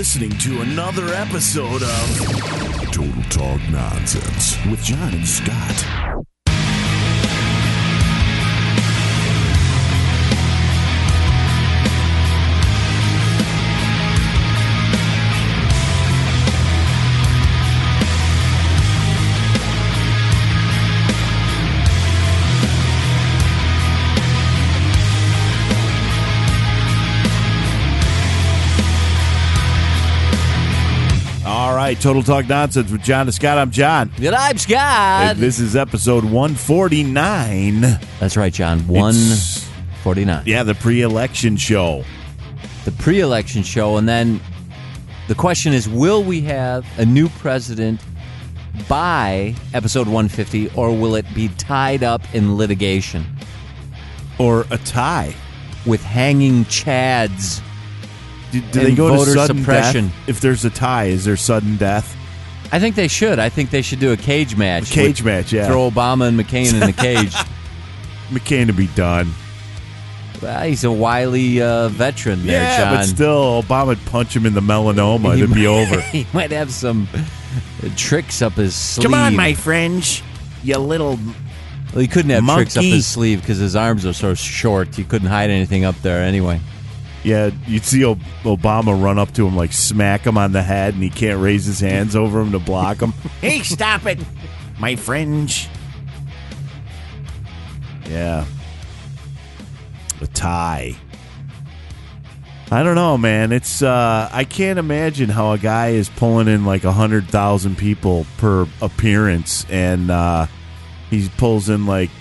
listening to another episode of Total Talk Nonsense with John and Scott. All right, Total Talk Nonsense with John and Scott. I'm John. And I'm Scott. And this is episode 149. That's right, John. 149. Yeah, the pre-election show. The pre-election show. And then the question is, will we have a new president by episode 150, or will it be tied up in litigation? Or a tie. With hanging chads. Do they go to voter sudden suppression. death? If there's a tie, is there sudden death? I think they should. I think they should do a cage match. A cage match, yeah. Throw Obama and McCain in the cage. McCain to be done. Well, he's a wily veteran there, Yeah, John. but still, Obama'd punch him in the melanoma and it'd be over. He might have some tricks up his sleeve. Come on, my friends, you little... Well, he couldn't have tricks up monkey. his sleeve because his arms are so short. He couldn't hide anything up there anyway. Yeah, you'd see Obama run up to him, like smack him on the head, and he can't raise his hands over him to block him. Hey, stop it, my friends. Yeah. A tie. I don't know, man. It's I can't imagine how a guy is pulling in like 100,000 people per appearance, and he pulls in like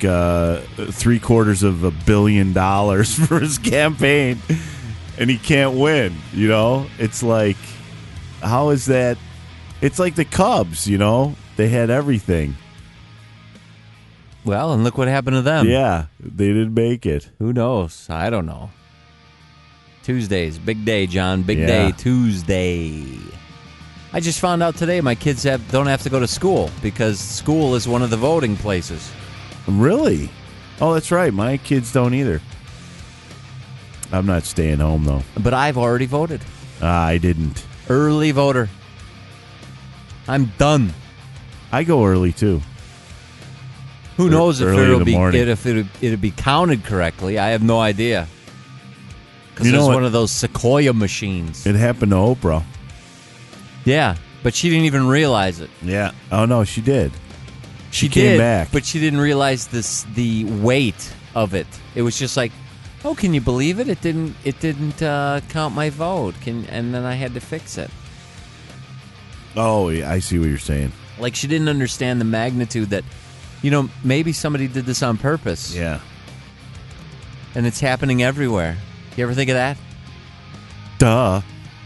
$750 million for his campaign, and he can't win. You know, it's like, how is that? It's like the Cubs. You know, they had everything. Well, and look what happened to them. Yeah, they didn't make it. Who knows? I don't know. Tuesdays, big day, John. Big Yeah. day, Tuesday. I just found out today my kids don't have to go to school because school is one of the voting places. Really? Oh, that's right. My kids don't either. I'm not staying home, though. But I've already voted. I didn't. Early voter. I'm done. I go early, too. Who knows if early in the morning. it'll be counted correctly? I have no idea. Because You know there's what? one of those Sequoia machines. It happened to Oprah. Yeah, but she didn't even realize it. Yeah. Oh, no, she did. She came did, back. but she didn't realize the weight of it. It was just like, oh, can you believe it? It didn't count my vote. And then I had to fix it. Oh, yeah, I see what you're saying. Like she didn't understand the magnitude that, maybe somebody did this on purpose. Yeah. And it's happening everywhere. You ever think of that? Duh.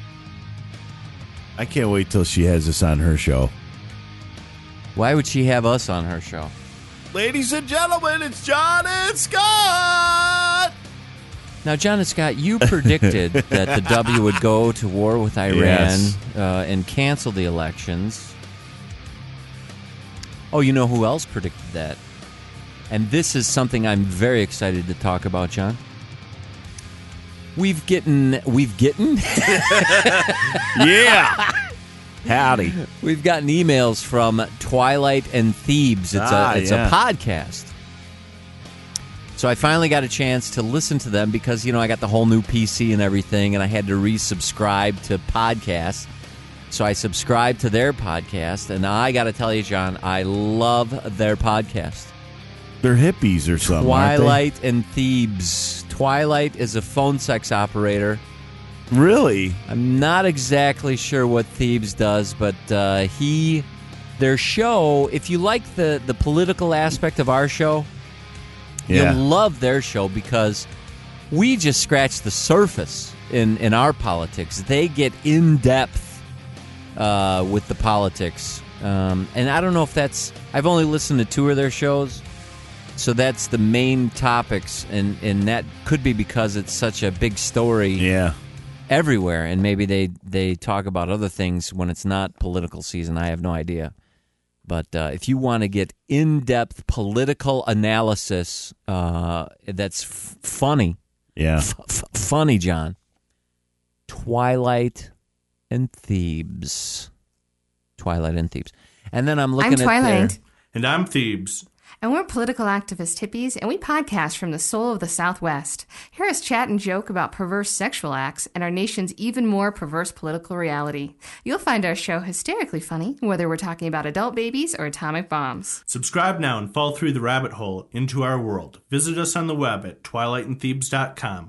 I can't wait till she has this on her show. Why would she have us on her show? Ladies and gentlemen, it's John and Scott! Now, John and Scott, you predicted that the W would go to war with Iran Yes. and cancel the elections. Oh, you know who else predicted that? And this is something I'm very excited to talk about, John. We've gotten Yeah! Howdy. We've gotten emails from Twilight and Thebes. It's yeah. a podcast. So I finally got a chance to listen to them because, I got the whole new PC and everything, and I had to resubscribe to podcasts. So I subscribed to their podcast, and I got to tell you, John, I love their podcast. They're hippies or something, aren't Twilight and Thebes. Twilight is a phone sex operator. they? Really? I'm not exactly sure what Thebes does, but their show, if you like the political aspect of our show, Yeah. you'll love their show because we just scratch the surface in our politics. They get in-depth with the politics. And I don't know if I've only listened to 2 of their shows, so that's the main topics, and that could be because it's such a big story. Yeah. Everywhere, and maybe they talk about other things when it's not political season. I have no idea. But if you want to get in-depth political analysis that's funny, Yeah. funny, John, Twilight and Thebes. Twilight and Thebes. And then I'm looking I'm Twilight. their... And I'm Thebes. And we're political activist hippies, and we podcast from the soul of the Southwest. Hear us chat and joke about perverse sexual acts and our nation's even more perverse political reality. You'll find our show hysterically funny, whether we're talking about adult babies or atomic bombs. Subscribe now and fall through the rabbit hole into our world. Visit us on the web at twilightandthebes.com.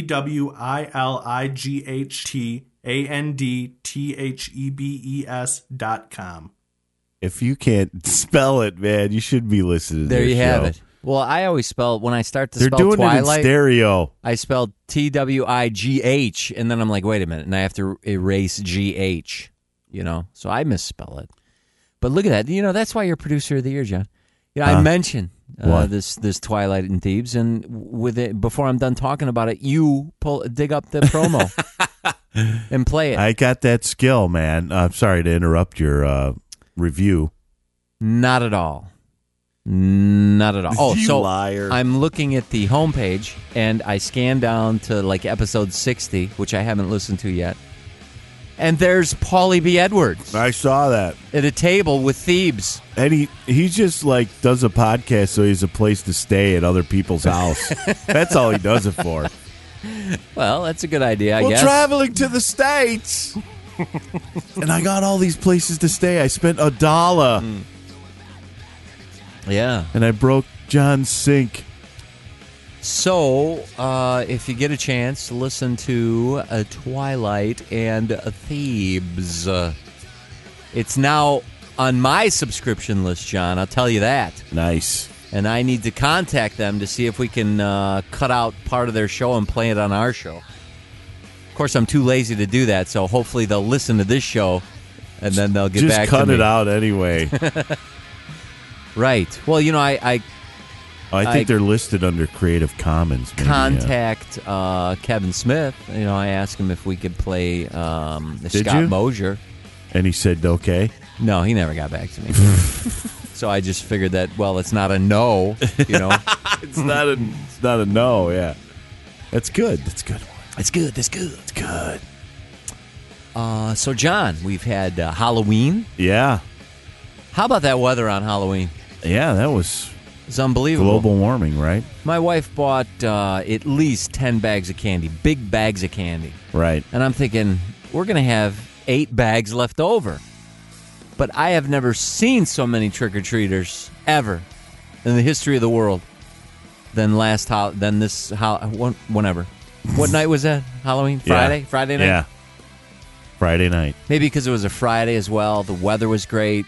TWILIGHTANDTHEBES.com. If you can't spell it, man, you should be listening to There their you show. have it. Well, I always spell, when I start to They're spell doing Twilight, it in stereo. I spelled TWIGH, and then I'm like, wait a minute, and I have to erase GH, so I misspell it. But look at that. That's why you're producer of the year, John. I mentioned this Twilight and Thebes, and with it, before I'm done talking about it, you dig up the promo and play it. I got that skill, man. I'm sorry to interrupt your review. Not at all. Not at all. Oh, You so liar. I'm looking at the homepage, and I scan down to like episode 60, which I haven't listened to yet. And there's Paulie B. Edwards I saw that. at a table with Thebes. And he just like does a podcast so he has a place to stay at other people's house. That's all he does it for. Well, that's a good idea, I Well, guess. traveling to the States. And I got all these places to stay. I spent $1. Yeah. And I broke John's sink. So, if you get a chance, listen to Twilight and Thebes. It's now on my subscription list, John. I'll tell you that. Nice. And I need to contact them to see if we can cut out part of their show and play it on our show. Of course, I'm too lazy to do that, so hopefully they'll listen to this show, and then they'll get Just back cut to me. it out anyway. Right. Well, I I think they're listed under Creative Commons. Maybe, contact Kevin Smith. I asked him if we could play the Did Scott you? Mosier. And he said, okay. No, he never got back to me. So I just figured that, well, it's not a no, It's not a no, yeah. That's good. That's good. It's good. That's good. It's good. So, John, we've had Halloween. Yeah. How about that weather on Halloween? Yeah, that was It's unbelievable. global warming, right? My wife bought at least 10 bags of candy, big bags of candy. Right. And I'm thinking, we're going to have 8 bags left over. But I have never seen so many trick-or-treaters ever in the history of the world than whenever. What night was that? Halloween? Friday? Yeah. Friday night? Yeah. Friday night. Maybe because it was a Friday as well. The weather was great.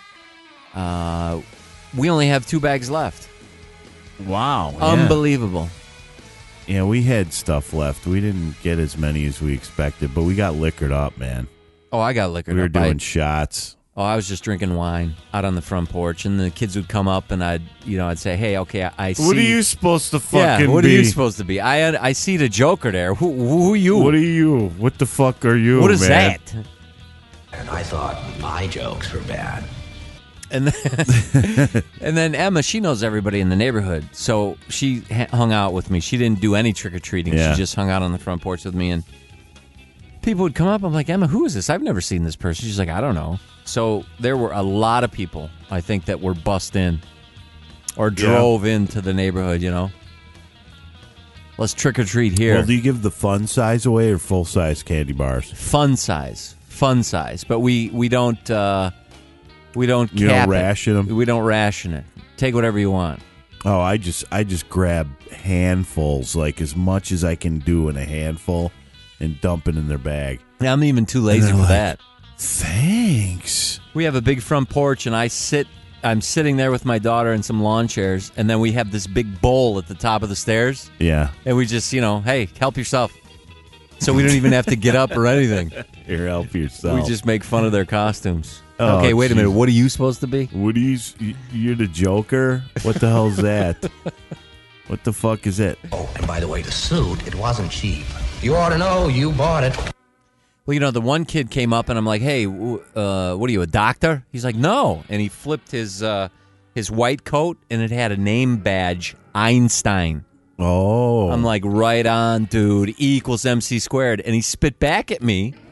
We only have 2 bags left. Wow. Unbelievable. Yeah, we had stuff left. We didn't get as many as we expected, but we got liquored up, man. Oh, I got liquored We were up. doing shots. I was just drinking wine out on the front porch, and the kids would come up, and I'd say, "Hey, okay, I see." What are you supposed to fucking what be? are you supposed to be? I see the Joker there. Who are you? What are you? What the fuck are you, What is man? that? And I thought my jokes were bad. And then, and then Emma, she knows everybody in the neighborhood, so she hung out with me. She didn't do any trick or treating. Yeah. She just hung out on the front porch with me, and people would come up. I'm like, Emma, who is this? I've never seen this person. She's like, I don't know. So there were a lot of people, I think, that were bussed in or drove into the neighborhood. Let's trick or treat here. Well, do you give the fun size away or full size candy bars? Fun size, but we don't You cap don't ration it. them? We don't ration it. Take whatever you want. Oh, I just grab handfuls, like as much as I can do in a handful, and dump it in their bag. I'm even too lazy they're for like, that. Thanks. We have a big front porch, and I'm sitting there with my daughter in some lawn chairs, and then we have this big bowl at the top of the stairs, Yeah. and we just, hey, help yourself. So we don't even have to get up or anything. Here, help yourself. We just make fun of their costumes. Oh, Okay, wait a minute. geez. What are you supposed to be? What are you're the Joker? What the hell's that? What the fuck is it? Oh, and by the way, the suit, it wasn't cheap. You ought to know, you bought it. Well, the one kid came up, and I'm like, hey, what are you, a doctor? He's like, no. And he flipped his white coat, and it had a name badge, Einstein. Oh. I'm like, right on, dude. E = MC². And he spit back at me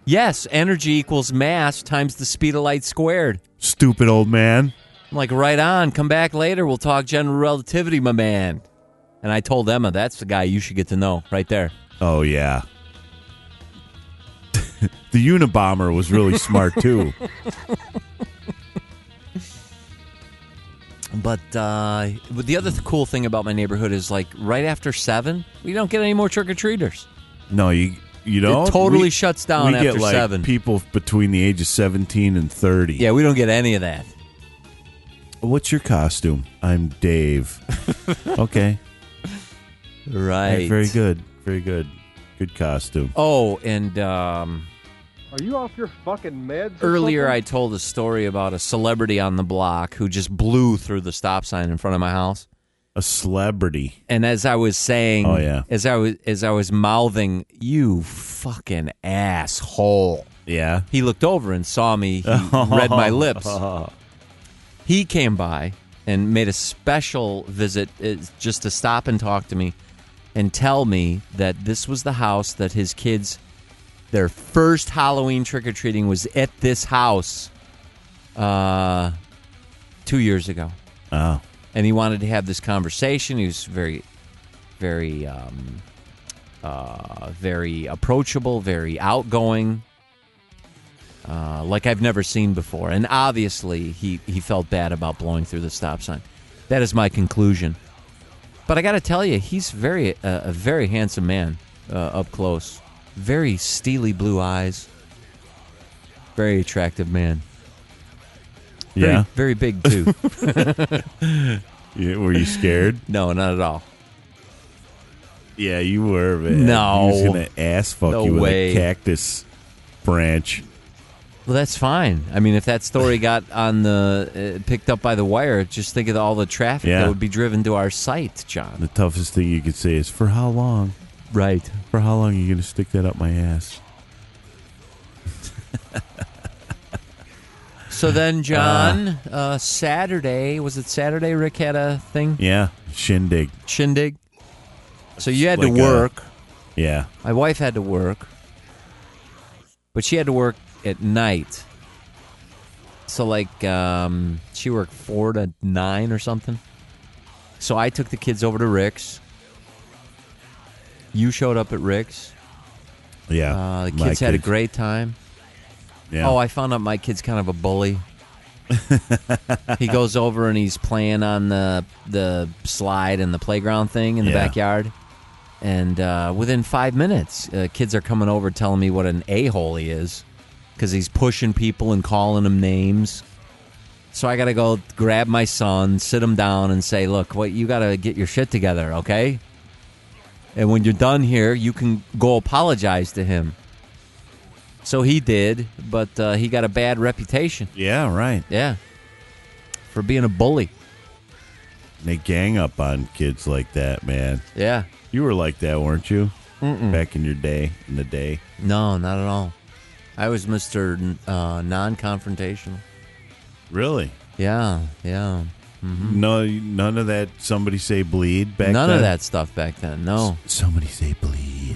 Yes, energy equals mass times the speed of light squared. Stupid old man. I'm like, right on. Come back later. We'll talk general relativity, my man. And I told Emma, that's the guy you should get to know right there. Oh, yeah. The Unabomber was really smart, too. But the other cool thing about my neighborhood is, like, right after 7, we don't get any more trick-or-treaters. No, you don't? It totally shuts down we after get, like, 7. people between the ages 17 and 30. Yeah, we don't get any of that. What's your costume? I'm Dave. Okay. Right. Very good. Very good. Good costume. Oh, and Are you off your fucking meds? or earlier something? I told a story about a celebrity on the block who just blew through the stop sign in front of my house. A celebrity. And as I was saying, Oh, yeah. as I was mouthing, "You fucking asshole," Yeah. he looked over and saw me. He read my lips. He came by and made a special visit just to stop and talk to me and tell me that this was the house that his kids, their first Halloween trick-or-treating was at this house 2 years ago. Oh. And he wanted to have this conversation. He was very, very, very approachable, very outgoing, like I've never seen before. And obviously, he felt bad about blowing through the stop sign. That is my conclusion. But I got to tell you, he's a very handsome man up close. Very steely blue eyes. Very attractive man. Very, Yeah. very big, too. Yeah, were you scared? No, not at all. Yeah, you were, man. No. He was going to ass fuck No you with way. a cactus branch. Well, that's fine. I mean, if that story got on the picked up by the wire, just think of all the traffic Yeah. that would be driven to our site, John. The toughest thing you could say is, for how long? Right. For how long are you going to stick that up my ass? So then, John, Saturday, was it Saturday Rick had a thing? Yeah. Shindig. Shindig? So you had Like to work. Yeah. My wife had to work. But she had to work at night. So, like, she worked 4 to 9 or something. So I took the kids over to Rick's. You showed up at Rick's. Yeah. The My kids had a great time. Yeah. Oh, I found out my kid's kind of a bully. He goes over and he's playing on the slide and the playground thing in the Yeah. backyard. And within 5 minutes, kids are coming over telling me what an a-hole he is because he's pushing people and calling them names. So I got to go grab my son, sit him down, and say, look, you got to get your shit together, okay? And when you're done here, you can go apologize to him. So he did, but he got a bad reputation. Yeah, right. Yeah. For being a bully. They gang up on kids like that, man. Yeah. You were like that, weren't you? Back in your day, No, not at all. I was Mr. Non-confrontational. Really? Yeah, yeah. No, none of that. Somebody say bleed back None then? of that stuff back then, no. Somebody say bleed.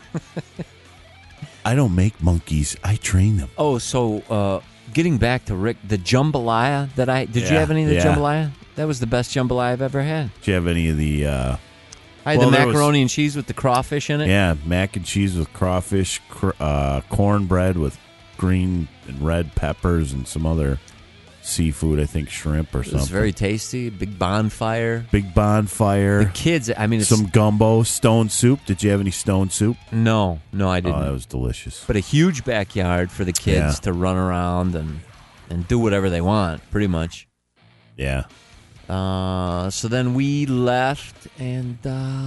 I don't make monkeys. I train them. Oh, so getting back to Rick, the jambalaya that did you Yeah, have any of the yeah. jambalaya? That was the best jambalaya I've ever had. Do you have any of the? I had Well, the there was- macaroni and cheese with the crawfish in it. Yeah, mac and cheese with crawfish, cornbread with green and red peppers, and some other seafood. I think shrimp or It something. was very tasty. Big bonfire. Big bonfire. The kids, I mean, it's Some gumbo, stone soup. Did you have any stone soup? no, I didn't. Oh, that was delicious. But a huge backyard for the kids Yeah. to run around and do whatever they want, pretty much. Yeah. So then we left, and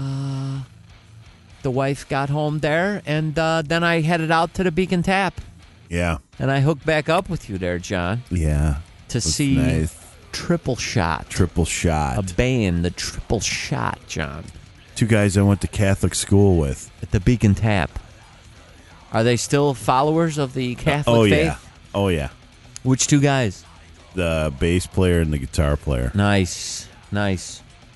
the wife got home there, and then I headed out to the Beacon Tap, Yeah. and I hooked back up with you there, John, Yeah. to It was see nice. Triple Shot, Triple a shot. band, the Triple Shot, John, Two guys I went to Catholic school with. at the Beacon Tap. Are they still followers of the Catholic Oh, faith? yeah. Oh, yeah. Which two guys? The bass player and the guitar player. Nice.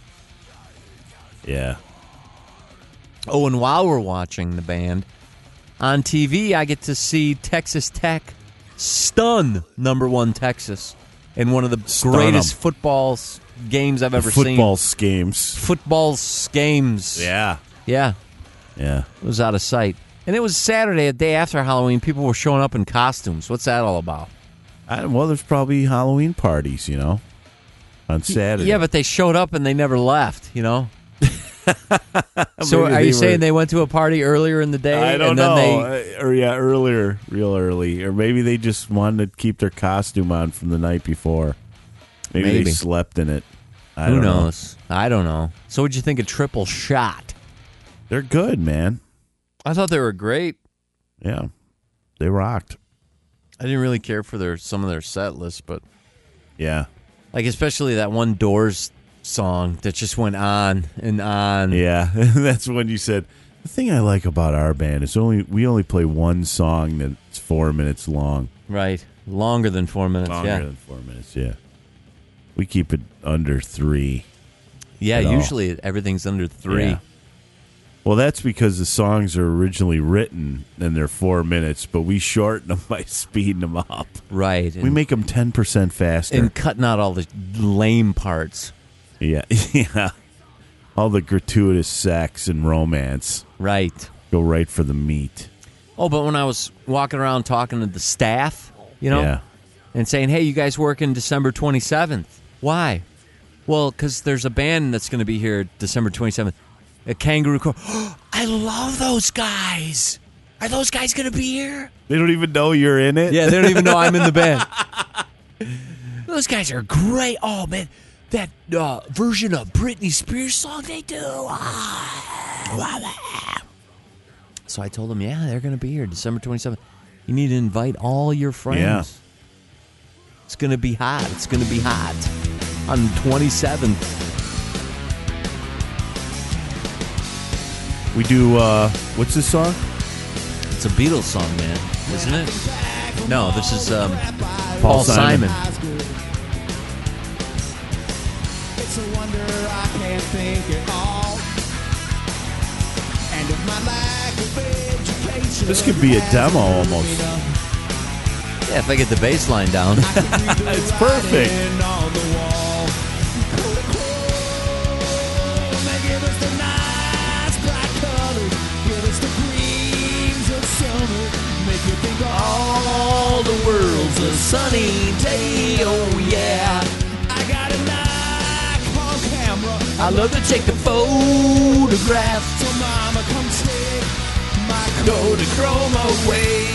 Yeah. Oh, and while we're watching the band, on TV, I get to see Texas Tech stun #1 Texas in one of the greatest football games I've ever seen. Football schemes. Football games. Yeah. Yeah. Yeah. It was out of sight. And it was Saturday, a day after Halloween. People were showing up in costumes. What's that all about? Well, there's probably Halloween parties, on Saturday. Yeah, but they showed up and they never left, So are you saying they went to a party earlier in the day? I don't and then know. Earlier, real early. Or maybe they just wanted to keep their costume on from the night before. Maybe. They slept in it. Who knows? I don't know. So what'd you think of Triple Shot? They're good, man. I thought they were great. Yeah. They rocked. I didn't really care for some of their set lists, but yeah. Like especially that one Doors song that just went on and on. Yeah. That's when you said, the thing I like about our band is we only play one song that's 4 minutes long. Right. Longer than 4 minutes, Than 4 minutes, yeah. We keep it under 3. Yeah, usually everything's under 3. Yeah. Well, that's because the songs are originally written and they're 4 minutes, but we shorten them by speeding them up. Right. We make them 10% faster. And cutting out all the lame parts. Yeah. Yeah. All the gratuitous sex and romance. Right. Go right for the meat. Oh, but when I was walking around talking to the staff, Yeah. and saying, hey, you guys working December 27th. Why? Well, because there's a band that's going to be here December 27th. A Kangaroo Court. I love those guys. Are those guys going to be here? They don't even know you're in it? Yeah, they don't even know I'm in the band. Those guys are great. Oh, man. That version of Britney Spears song they do. So I told them, yeah, they're going to be here December 27th. You need to invite all your friends. Yeah. It's going to be hot. It's going to be hot on the 27th. We do, what's this song? It's a Beatles song, man, isn't it? No, this is Paul Simon. It's a wonder I can't think at all. And if my lack of education, This could be a demo almost. Yeah, if I get the bass line down. It's perfect. on the wall. Give us the nice bright colors. Give us the greens of summer. Make you think all the world's a sunny day. Oh yeah. I got a Nikon camera. I love to take the photograph. So mama, come take my Kodachrome away.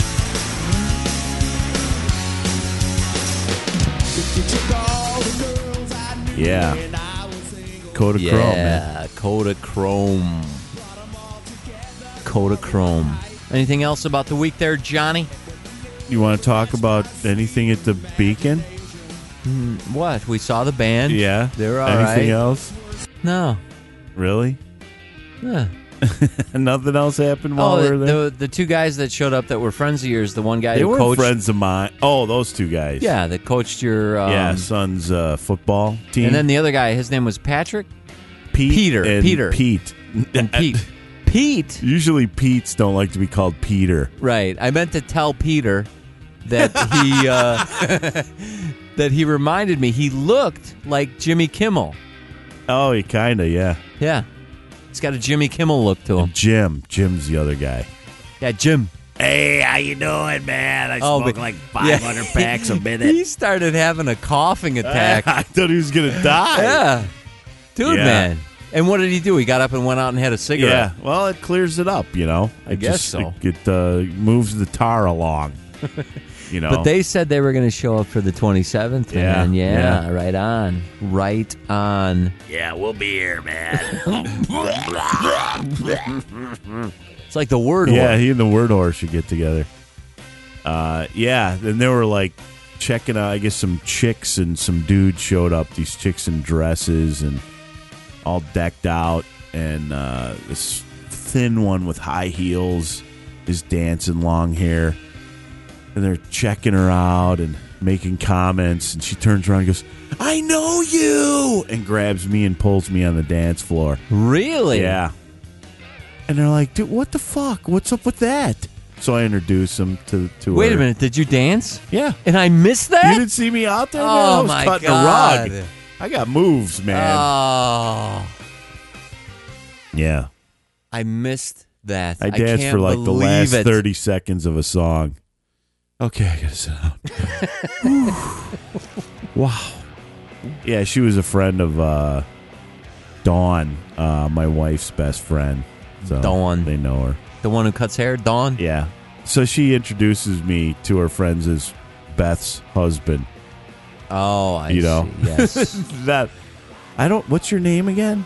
If you took all the girls I knew Yeah. and I was single. Kodachrome, man. Yeah, Kodachrome. Kodachrome. Anything else about the week there, Johnny? You want to talk about anything at the Beacon? What? We saw the band. Yeah. They're all Anything right. else? No. Really? Yeah. Nothing else happened while we were there? the two guys that showed up that were friends of yours, the one guy They who were coached. friends of mine. Oh, those two guys. Yeah, that coached your. son's football team. And then the other guy, his name was Patrick? Pete Peter. and Peter. Pete. And Pete. Pete? Usually Pete's don't like to be called Peter. Right. I meant to tell Peter that he reminded me he looked like Jimmy Kimmel. Oh, he kind of, yeah. Yeah. He's got a Jimmy Kimmel look to him. Jim's the other guy. Yeah, Jim. Hey, how you doing, man? I smoke like 500 packs a He started having a coughing attack. I thought he was going to die. Yeah. Dude, Yeah. man. And what did he do? He got up and went out and had a cigarette. Yeah, well, it clears it up, I guess so. It moves the tar along, But they said they were going to show up for the 27th, man. Yeah, right on. Right on. Yeah, we'll be here, man. It's like the word Yeah, war. he and the Word Horse should get together. Yeah, then they were like checking out, I guess some chicks and some dudes showed up, these chicks in dresses and all decked out, and this thin one with high heels is dancing long hair, and they're checking her out and making comments, and she turns around and goes, I know you, and grabs me and pulls me on the dance floor. Really? Yeah. And they're like, dude, what the fuck? What's up with that? So I introduced them to her. Wait a minute, did you dance? Yeah. And I missed that? You didn't see me out there, man? Oh, I was my cutting God. a rug. I got moves, man. Oh. Yeah. I missed that. I danced can't for like the believe last it. 30 seconds of a song. Okay, I gotta sit down. Wow. Yeah, she was a friend of Dawn, my wife's best friend. So Dawn. They know her. The one who cuts hair, Dawn? Yeah. So she introduces me to her friends as Beth's husband. Oh, I You know? see. Yes. That I don't. What's your name again?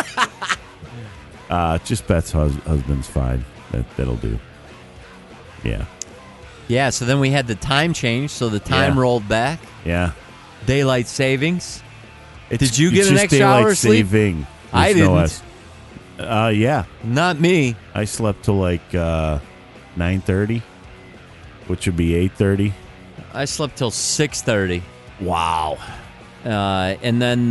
Just Beth's husband's fine. That'll do. Yeah. Yeah, so then we had the time change, so the time Yeah. rolled back. Yeah. Daylight savings. Did you It's get an just extra daylight hour of sleep? saving. I There's no didn't. S. Yeah. Not me. I slept till like 9:30, which would be 8:30. I slept till 6:30. Wow. And then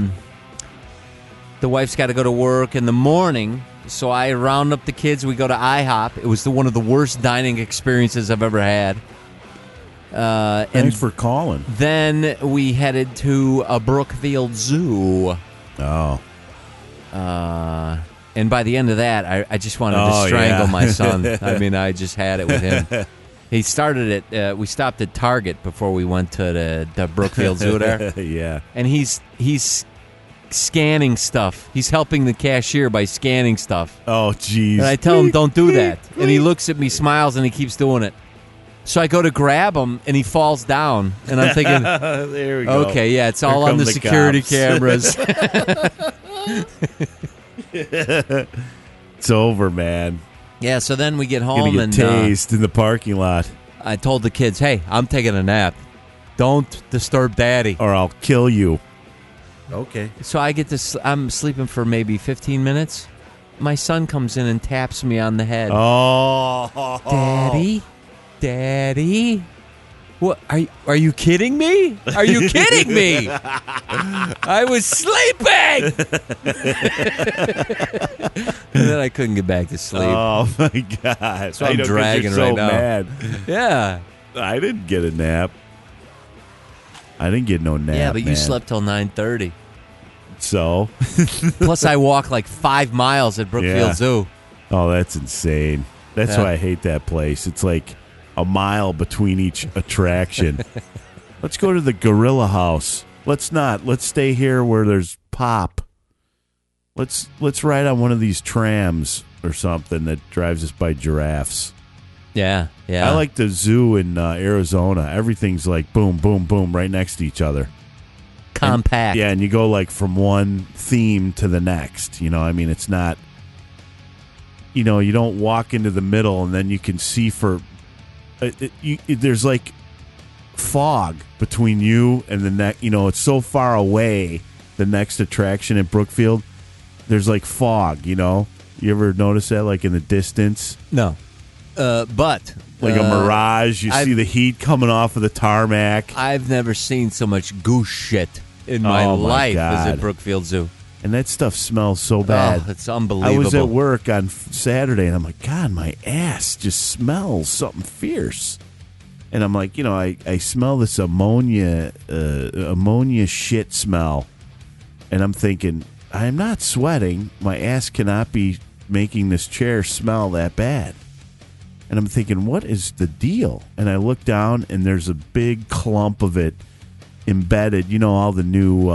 the wife's got to go to work in the morning, so I round up the kids. We go to IHOP. It was one of the worst dining experiences I've ever had. Thanks And for calling. then we headed to a Brookfield Zoo. Oh. And by the end of that, I just wanted to Oh, strangle yeah. my son. I mean, I just had it with him. He started at, we stopped at Target before we went to the Brookfield Zoo there. Yeah. And he's scanning stuff. He's helping the cashier by scanning stuff. Oh, jeez. And I tell him, don't do that. And he looks at me, smiles, and he keeps doing it. So I go to grab him, and he falls down. And I'm thinking, there we go. okay, yeah, it's Here all on come the the security cops. cameras. It's over, man. Yeah, so then we get home, Gonna and get tased in the parking lot, I told the kids, hey, I'm taking a nap. Don't disturb Daddy. or I'll kill you. Okay. So I get to, I'm sleeping for maybe 15 minutes. My son comes in and taps me on the head. Oh, Daddy? What? Are you kidding me? Are you kidding me? I was sleeping! And then I couldn't get back to sleep. Oh my God! So I'm I know 'cause dragging you're so right now. Mad. Yeah. I didn't get a nap. I didn't get no nap. Yeah, but you man. slept till 9:30. So, Plus, I walk like 5 miles at Brookfield Yeah. Zoo. oh, that's insane. That's Yeah. why I hate that place. It's like a mile between each attraction. Let's go to the Gorilla House. Let's not. Let's stay here where there's pop. Let's ride on one of these trams or something that drives us by giraffes. Yeah, yeah. I like the zoo in Arizona. Everything's like boom, boom, boom, right next to each other. compact. Yeah, and you go like from one theme to the next. You know, I mean, it's not. You know, you don't walk into the middle and then you can see for. There's like fog between you and the next. You know, it's so far away. The next attraction at Brookfield, there's like fog. You know, you ever notice that, like in the distance? No. But Like a mirage. You see the heat coming off of the tarmac. I've never seen so much goose shit in my Oh, my life as God. at Brookfield Zoo. And that stuff smells so bad. Oh, it's unbelievable. I was at work on Saturday, and I'm like, God, my ass just smells something fierce. And I'm like, you know, I smell this ammonia shit smell. And I'm thinking, I'm not sweating. My ass cannot be making this chair smell that bad. And I'm thinking, what is the deal? And I look down, and there's a big clump of it embedded. You know, all the new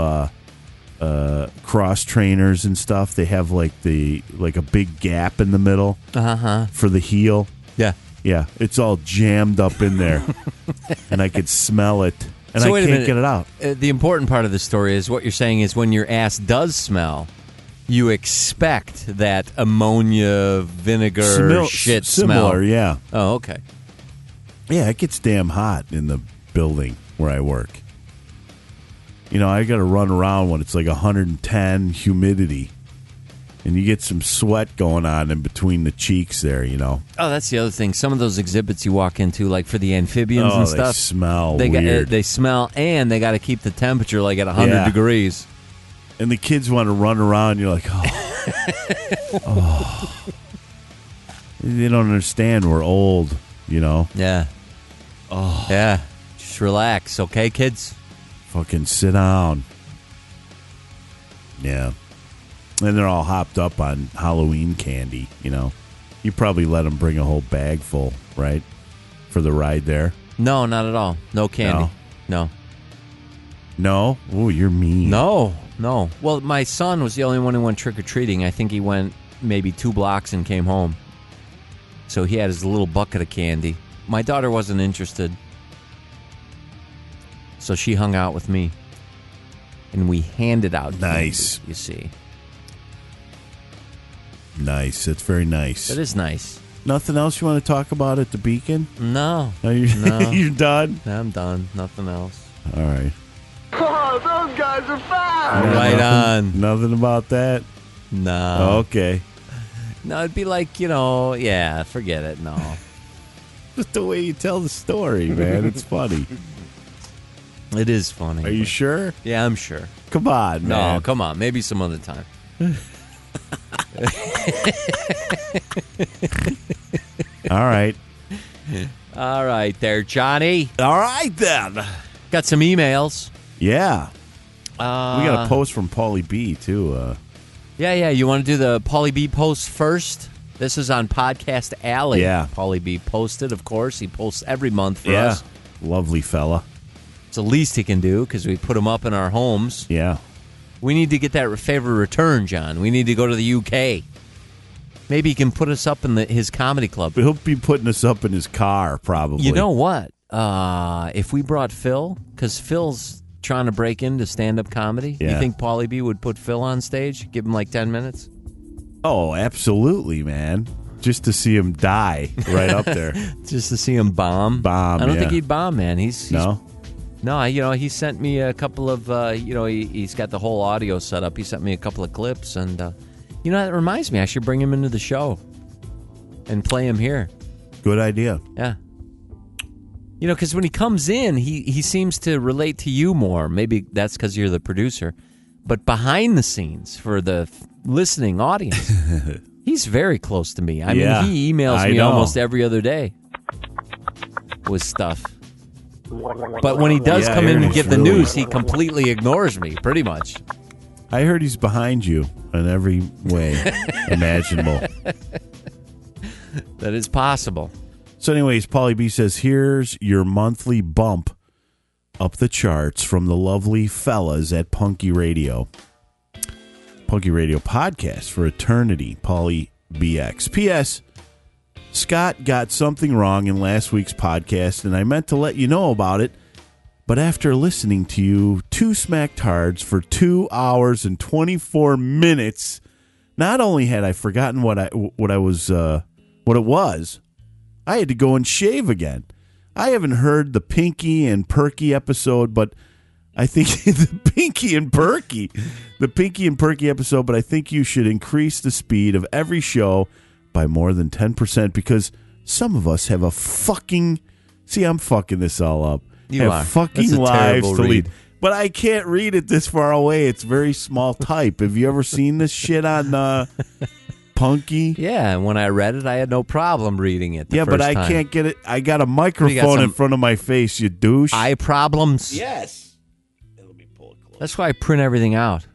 cross trainers and stuff. They have like a big gap in the middle for the heel. Yeah. Yeah, it's all jammed up in there, and I could smell it, and So I wait a can't minute. get it out. The important part of the story is what you're saying is when your ass does smell, you expect that ammonia, vinegar, shit similar, smell. yeah. Oh, okay. Yeah, it gets damn hot in the building where I work. You know, I got to run around when it's like 110 humidity. And you get some sweat going on in between the cheeks there, you know. Oh, that's the other thing. Some of those exhibits you walk into, like for the amphibians and They stuff, smell they weird. they smell, and they got to keep the temperature like at 100 Yeah. degrees. And the kids want to run around. You're like, oh. They don't understand we're old, you know. Yeah. Oh. Yeah. Just relax, okay, kids? Fucking sit down. Yeah. And they're all hopped up on Halloween candy, you know. You probably let them bring a whole bag full, right? For the ride there. No, not at all. No candy. No. No? Oh, you're mean. No. Well, my son was the only one who went trick-or-treating. I think he went maybe 2 blocks and came home. So he had his little bucket of candy. My daughter wasn't interested. So she hung out with me. And we handed out Nice. candy, you see. Nice. That's very nice. That is nice. Nothing else you want to talk about at the Beacon? No. No. You're done? I'm done. Nothing else. All right. Oh, those guys are fast! Right on. Nothing about that? No. Okay. No, it'd be like, yeah, forget it. No. Just the way you tell the story, man. It's funny. It is funny. Are you sure? Yeah, I'm sure. Come on, man. No, come on. Maybe some other time. All right. All right there, Johnny. All right, then. Got some emails. Yeah. We got a post from Paulie B, too. Yeah. You want to do the Paulie B post first? This is on Podcast Alley. Yeah. Paulie B posted, of course. He posts every month for Yeah. us. Lovely fella. It's the least he can do because we put him up in our homes. Yeah. We need to get that favor returned, John. We need to go to the UK. Maybe he can put us up in his comedy club. He'll be putting us up in his car, probably. You know what? If we brought Phil, because Phil's trying to break into stand-up comedy, Yeah. you think Paulie B would put Phil on stage? Give him like 10 minutes? Oh, absolutely, man. Just to see him die right up there. Just to see him bomb? Bomb, I don't yeah. think he'd bomb, man. He's No? No, he sent me a couple of, he's got the whole audio set up. He sent me a couple of clips, and, that reminds me, I should bring him into the show and play him here. Good idea. Yeah. Because when he comes in, he seems to relate to you more. Maybe that's because you're the producer. But behind the scenes, for the listening audience, he's very close to me. I Yeah, mean, he emails I me know. almost every other day with stuff. But when he does Yeah, come in and he's give the really- news, he completely ignores me, pretty much. I heard he's behind you in every way imaginable. That is possible. So anyways, Paulie B says, here's your monthly bump up the charts from the lovely fellas at Punky Radio. Punky Radio podcast for eternity, Paulie BX. P.S. Scott got something wrong in last week's podcast, and I meant to let you know about it, but after listening to you two smacktards for 2 hours and 24 minutes, not only had I forgotten what it was, I had to go and shave again. I haven't heard the Pinky and Perky episode, but I think the Pinky and Perky episode, but I think you should increase the speed of every show by more than 10% because some of us have a fucking... See, I'm fucking this all up. You have are. fucking That's a lives terrible to lead. read. But I can't read it this far away. It's very small type. Have you ever seen this shit on Punky? Yeah, and when I read it, I had no problem reading it the Yeah, first but I time. can't get it. I got a microphone in some front of my face, you douche. Eye problems? Yes. Let me pull it close. That's why I print everything out.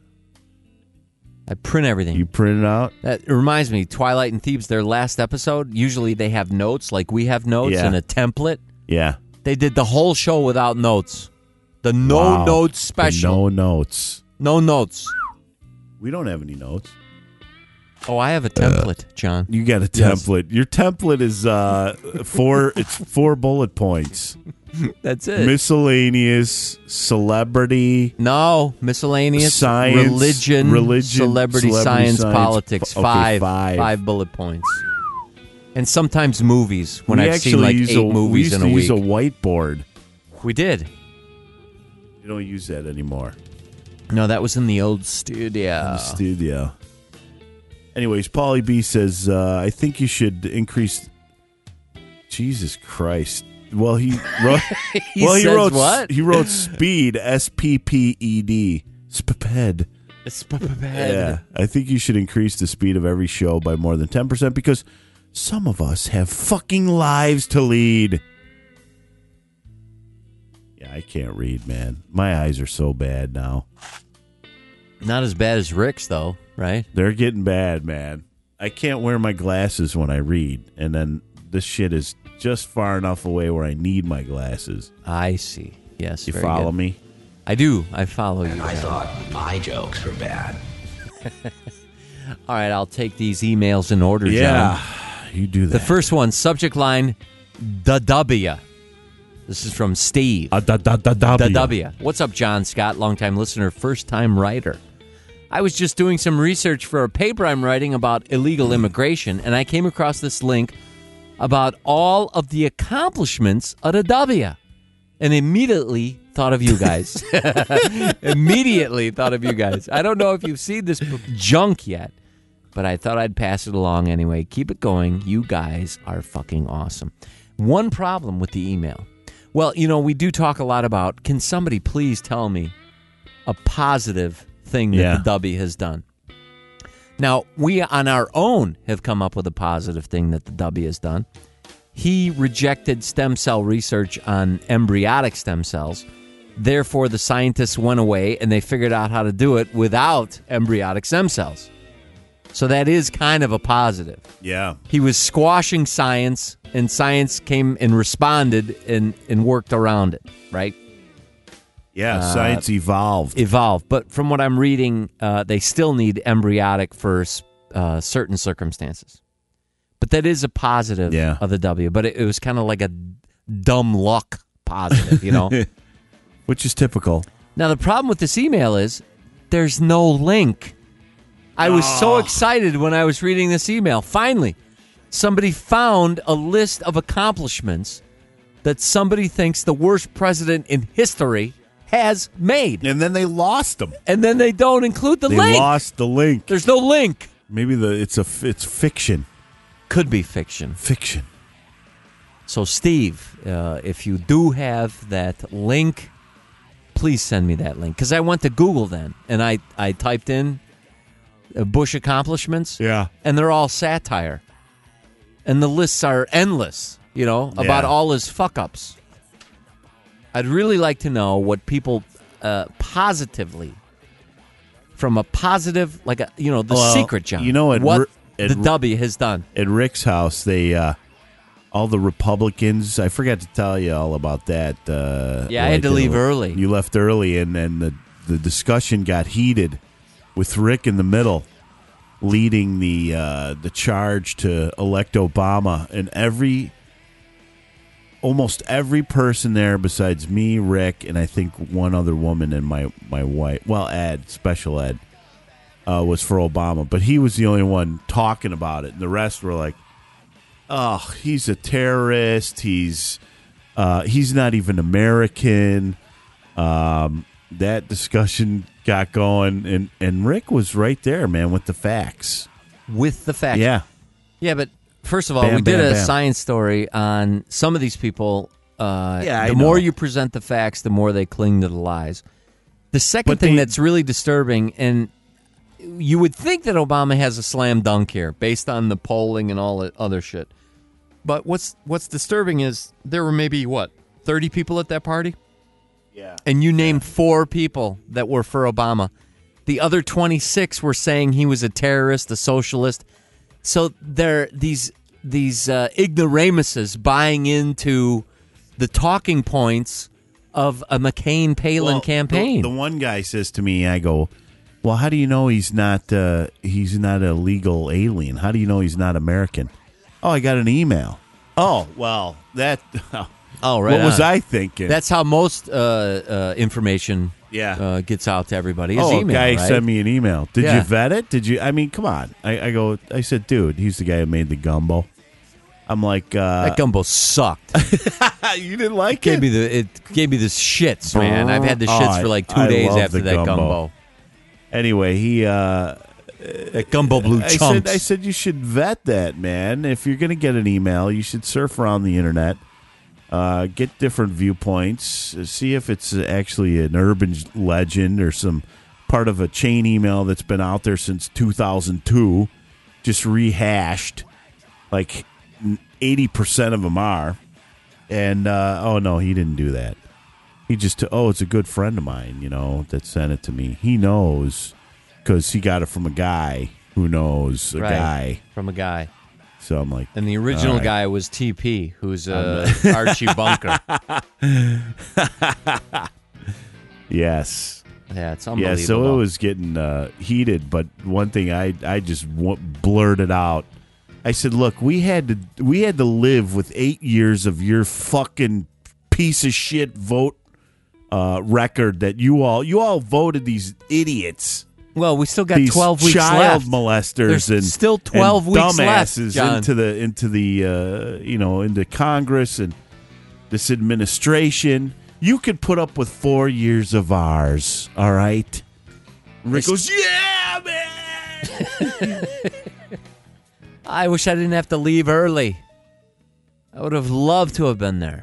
I print everything. You print it out? That reminds me, Twilight and Thieves, their last episode, usually they have notes like we have notes Yeah. and a template. Yeah. They did the whole show without notes. The Wow. no-notes special. No notes. No notes. We don't have any notes. Oh, I have a template, John. You got a Yes. template. Your template is it's 4 bullet points. That's it. Miscellaneous, celebrity, No, miscellaneous, Science, religion, celebrity, science, politics. Okay, Five bullet points. And sometimes movies, when we I've seen actually like use 8 movies we used in to a week. use a whiteboard. We did. You don't use that anymore. No, that was in the old studio. In the studio. Anyways, Paulie B says, I think you should increase... Jesus Christ. Well, he wrote... He says wrote what? He wrote speed, S-P-P-E-D. Spaped. It's bad. Yeah. I think you should increase the speed of every show by more than 10% because Some of us have fucking lives to lead. Yeah, I can't read, man. My eyes are so bad now. Not as bad as Rick's, though, right? They're getting bad, man. I can't wear my glasses when I read, and then this shit is just far enough away where I need my glasses. I see. Yes, You very follow good. me? I do. I follow you. I thought my jokes were bad. All right, I'll take these emails in order, Yeah, John. you do that. The first one, subject line, the W. This is from Steve. The W. What's up, John Scott, longtime listener, first-time writer. I was just doing some research for a paper I'm writing about illegal immigration, and I came across this link about all of the accomplishments of the W, and immediately thought of you guys. Immediately thought of you guys. I don't know if you've seen this junk yet, but I thought I'd pass it along anyway. Keep it going. You guys are fucking awesome. One problem with the email. Well, you know, we do talk a lot about, can somebody please tell me a positive thing that the W has done? Now, we on our own have come up with a positive thing that the W has done. He rejected stem cell research on embryonic stem cells. Therefore, the scientists went away and they figured out how to do it without embryonic stem cells. So that is kind of a positive. Yeah. He was squashing science, and science came and responded and worked around it, right? Yeah, science evolved. But from what I'm reading, they still need embryonic for certain circumstances. But that is a positive of the W. But it was kind of like a dumb luck positive, you know? Which is typical. Now, the problem with this email is there's no link. I was so excited when I was reading this email. Finally, somebody found a list of accomplishments that somebody thinks the worst president in history has made. And then they lost them. And then they don't include the They link. lost the link. There's no link. Maybe it's fiction. Could be fiction. Fiction. So, Steve, if you do have that link, please send me that link. Because I went to Google then, and I typed in Bush accomplishments. Yeah. And they're all satire. And the lists are endless, you know, about all his fuck-ups. I'd really like to know what people positively, from a positive, like, the secret, John. You know what the W has done. At Rick's house, they all the Republicans, I forgot to tell you all about that. I had to leave early. You left early, and then the discussion got heated with Rick in the middle, leading the charge to elect Obama, and almost every person there besides me, Rick, and I think one other woman and my wife, Special Ed, was for Obama. But he was the only one talking about it, and the rest were like, oh, he's a terrorist. He's not even American. That discussion got going, and Rick was right there, man, with the facts. With the facts. Yeah. Yeah, but first of all, Bam, we did bam, a bam. science story on some of these people. I the know. more you present the facts, the more they cling to the lies. The second But thing they- that's really disturbing, and you would think that Obama has a slam dunk here based on the polling and all that other shit. But what's disturbing is there were maybe, 30 people at that party? Yeah. And you named 4 people that were for Obama. The other 26 were saying he was a terrorist, a socialist. So there these ignoramuses buying into the talking points of a McCain-Palin campaign. The one guy says to me, I go, well, how do you know he's not a legal alien? How do you know he's not American? Oh, I got an email. Oh, well, that... Oh, right What was on. I thinking? That's how most information gets out to everybody is email, a guy right? sent me an email. Did Yeah. you vet it? Did you? I mean, come on. I said, dude, he's the guy who made the gumbo. I'm like, that gumbo sucked. you didn't like It gave me the shits, man. I've had the shits for like 2 I days love after the that gumbo. Anyway, he That gumbo blue chunks. I said you should vet that, man. If you're going to get an email, you should surf around the internet, get different viewpoints, see if it's actually an urban legend or some part of a chain email that's been out there since 2002, just rehashed. Like 80% of them are. And, no, he didn't do that. He just, it's a good friend of mine, that sent it to me. He knows because he got it from a guy who knows a guy. From a guy. So I'm like. And the original guy was TP, who's Archie Bunker. Yes. Yeah, it's unbelievable. Yeah, so it was getting heated, but one thing I just blurted out. I said, "Look, we had to live with 8 years of your fucking piece of shit vote record that you all voted these idiots." Well, we still got these 12 weeks child left. molesters There's and still 12 and weeks left, dumbasses John. into Congress and this administration. You could put up with 4 years of ours, all right? Rick goes, "Yeah, man." I wish I didn't have to leave early. I would have loved to have been there.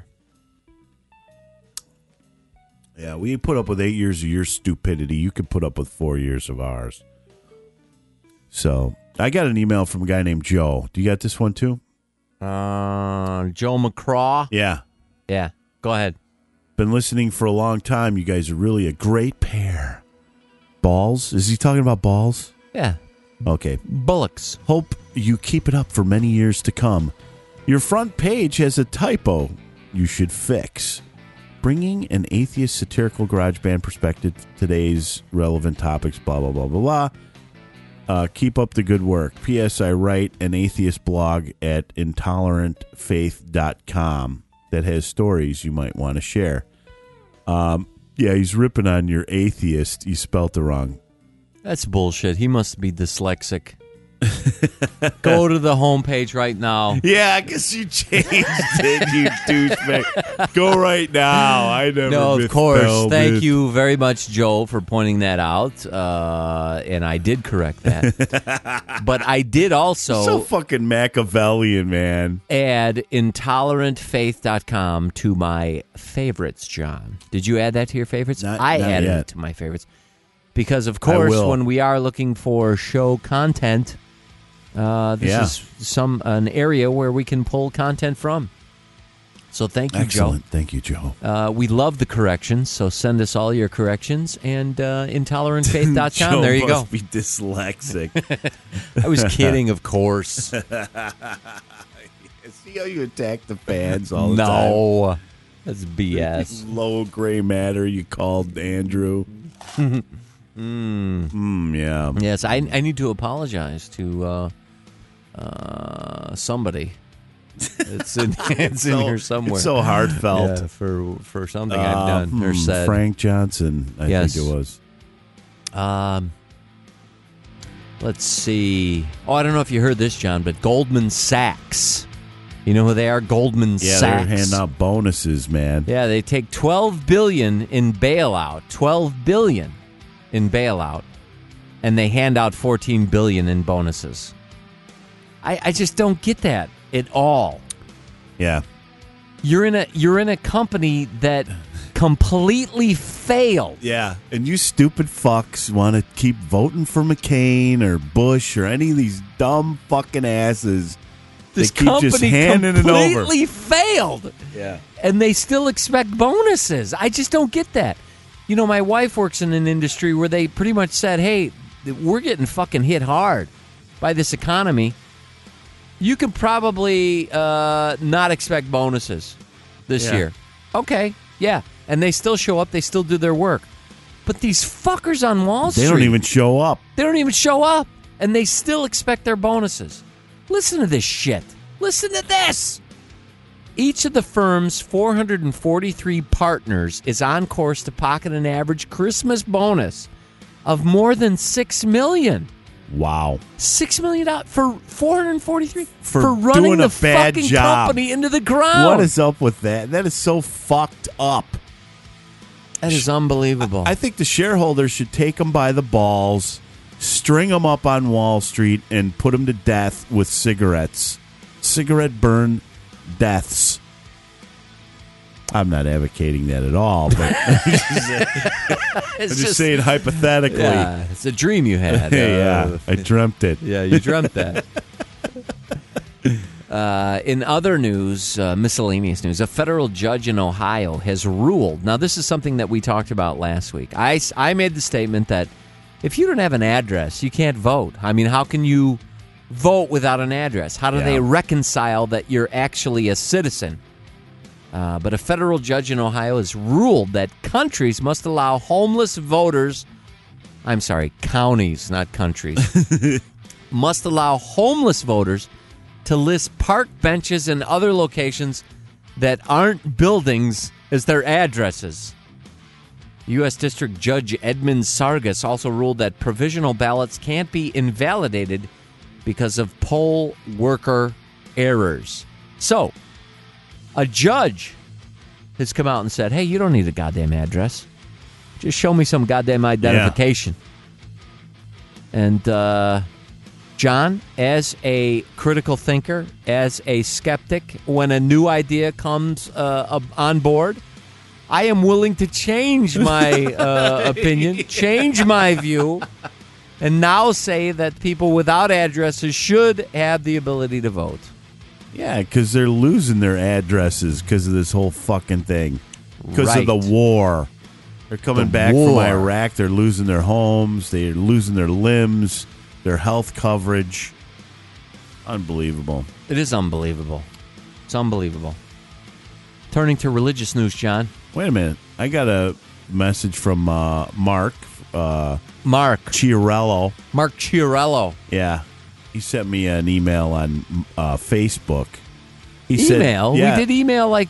Yeah, we put up with 8 years of your stupidity. You could put up with 4 years of ours. So I got an email from a guy named Joe. Do you got this one too? Joe McCraw? Yeah. Yeah, go ahead. Been listening for a long time. You guys are really a great pair. Balls? Is he talking about balls? Yeah. Okay. Bullocks. Hope you keep it up for many years to come. Your front page has a typo you should fix. Bringing an atheist satirical garage band perspective to today's relevant topics, blah, blah, blah, blah, blah. Keep up the good work. P.S. I write an atheist blog at intolerantfaith.com that has stories you might want to share. Yeah, he's ripping on your atheist. You spelt it wrong. That's bullshit. He must be dyslexic. Go to the homepage right now. Yeah, I guess you changed it, you douchebag. Go right now. I never No, of course. misspelled Thank it. you very much, Joe, for pointing that out. And I did correct that. But I did also So fucking Machiavellian, man. add intolerantfaith.com to my favorites, John. Did you add that to your favorites? I not added yet. it to my favorites. Because, of course, will. when we are looking for show content, this is an area where we can pull content from. So thank you, Excellent. Joe. Thank you, Joe. We love the corrections, so send us all your corrections. And intolerantfaith.com, Joe there you go. must be dyslexic. I was kidding, of course. See how you attack the fans all the time? No, that's BS. Low gray matter you called Andrew. Yeah. Yes, I need to apologize to somebody. It's in here somewhere. It's so heartfelt. Yeah, for something I've done or said. Frank Johnson, I Yes. think it was. Let's see. Oh, I don't know if you heard this, John, but Goldman Sachs. You know who they are? Goldman Yeah, Sachs. they're handing out bonuses, man. Yeah, they take $12 billion in bailout. $12 billion in bailout, and they hand out $14 billion in bonuses. I just don't get that at all. Yeah. You're in a company that completely failed. Yeah, and you stupid fucks want to keep voting for McCain or Bush or any of these dumb fucking asses. This they keep company just handing it over. completely failed. Yeah. And they still expect bonuses. I just don't get that. You know, my wife works in an industry where they pretty much said, hey, we're getting fucking hit hard by this economy. You could probably not expect bonuses this year. Okay, yeah. And they still show up. They still do their work. But these fuckers on Wall Street. They don't even show up. They don't even show up. And they still expect their bonuses. Listen to this shit. Listen to this. Each of the firm's 443 partners is on course to pocket an average Christmas bonus of more than $6 million. Wow. $6 million for 443 For running doing a the bad fucking job. company into the ground. What is up with that? That is so fucked up. That is unbelievable. I think the shareholders should take them by the balls, string them up on Wall Street, and put them to death with cigarettes. Cigarette burn deaths. I'm not advocating that at all, but I'm just saying hypothetically. Yeah, it's a dream you had. Yeah, I dreamt it. Yeah, you dreamt that. In other news, miscellaneous news, a federal judge in Ohio has ruled. Now, this is something that we talked about last week. I made the statement that if you don't have an address, you can't vote. I mean, how can you vote without an address? How do they reconcile that you're actually a citizen? But a federal judge in Ohio has ruled that countries must allow homeless voters. I'm sorry, counties, not countries. Must allow homeless voters to list park benches and other locations that aren't buildings as their addresses. U.S. District Judge Edmund Sargas also ruled that provisional ballots can't be invalidated because of poll worker errors. So, a judge has come out and said, hey, you don't need a goddamn address. Just show me some goddamn identification. Yeah. And, John, as a critical thinker, as a skeptic, when a new idea comes on board, I am willing to change my opinion, change my view, and now say that people without addresses should have the ability to vote. Yeah, because they're losing their addresses because of this whole fucking thing. Because of the war. They're coming back from Iraq. They're losing their homes. They're losing their limbs. Their health coverage. Unbelievable. It is unbelievable. It's unbelievable. Turning to religious news, John. Wait a minute. I got a message from Mark. Mark Chiarello. Mark Chiarello. Yeah. He sent me an email on Facebook. Email? Said, yeah. We did email like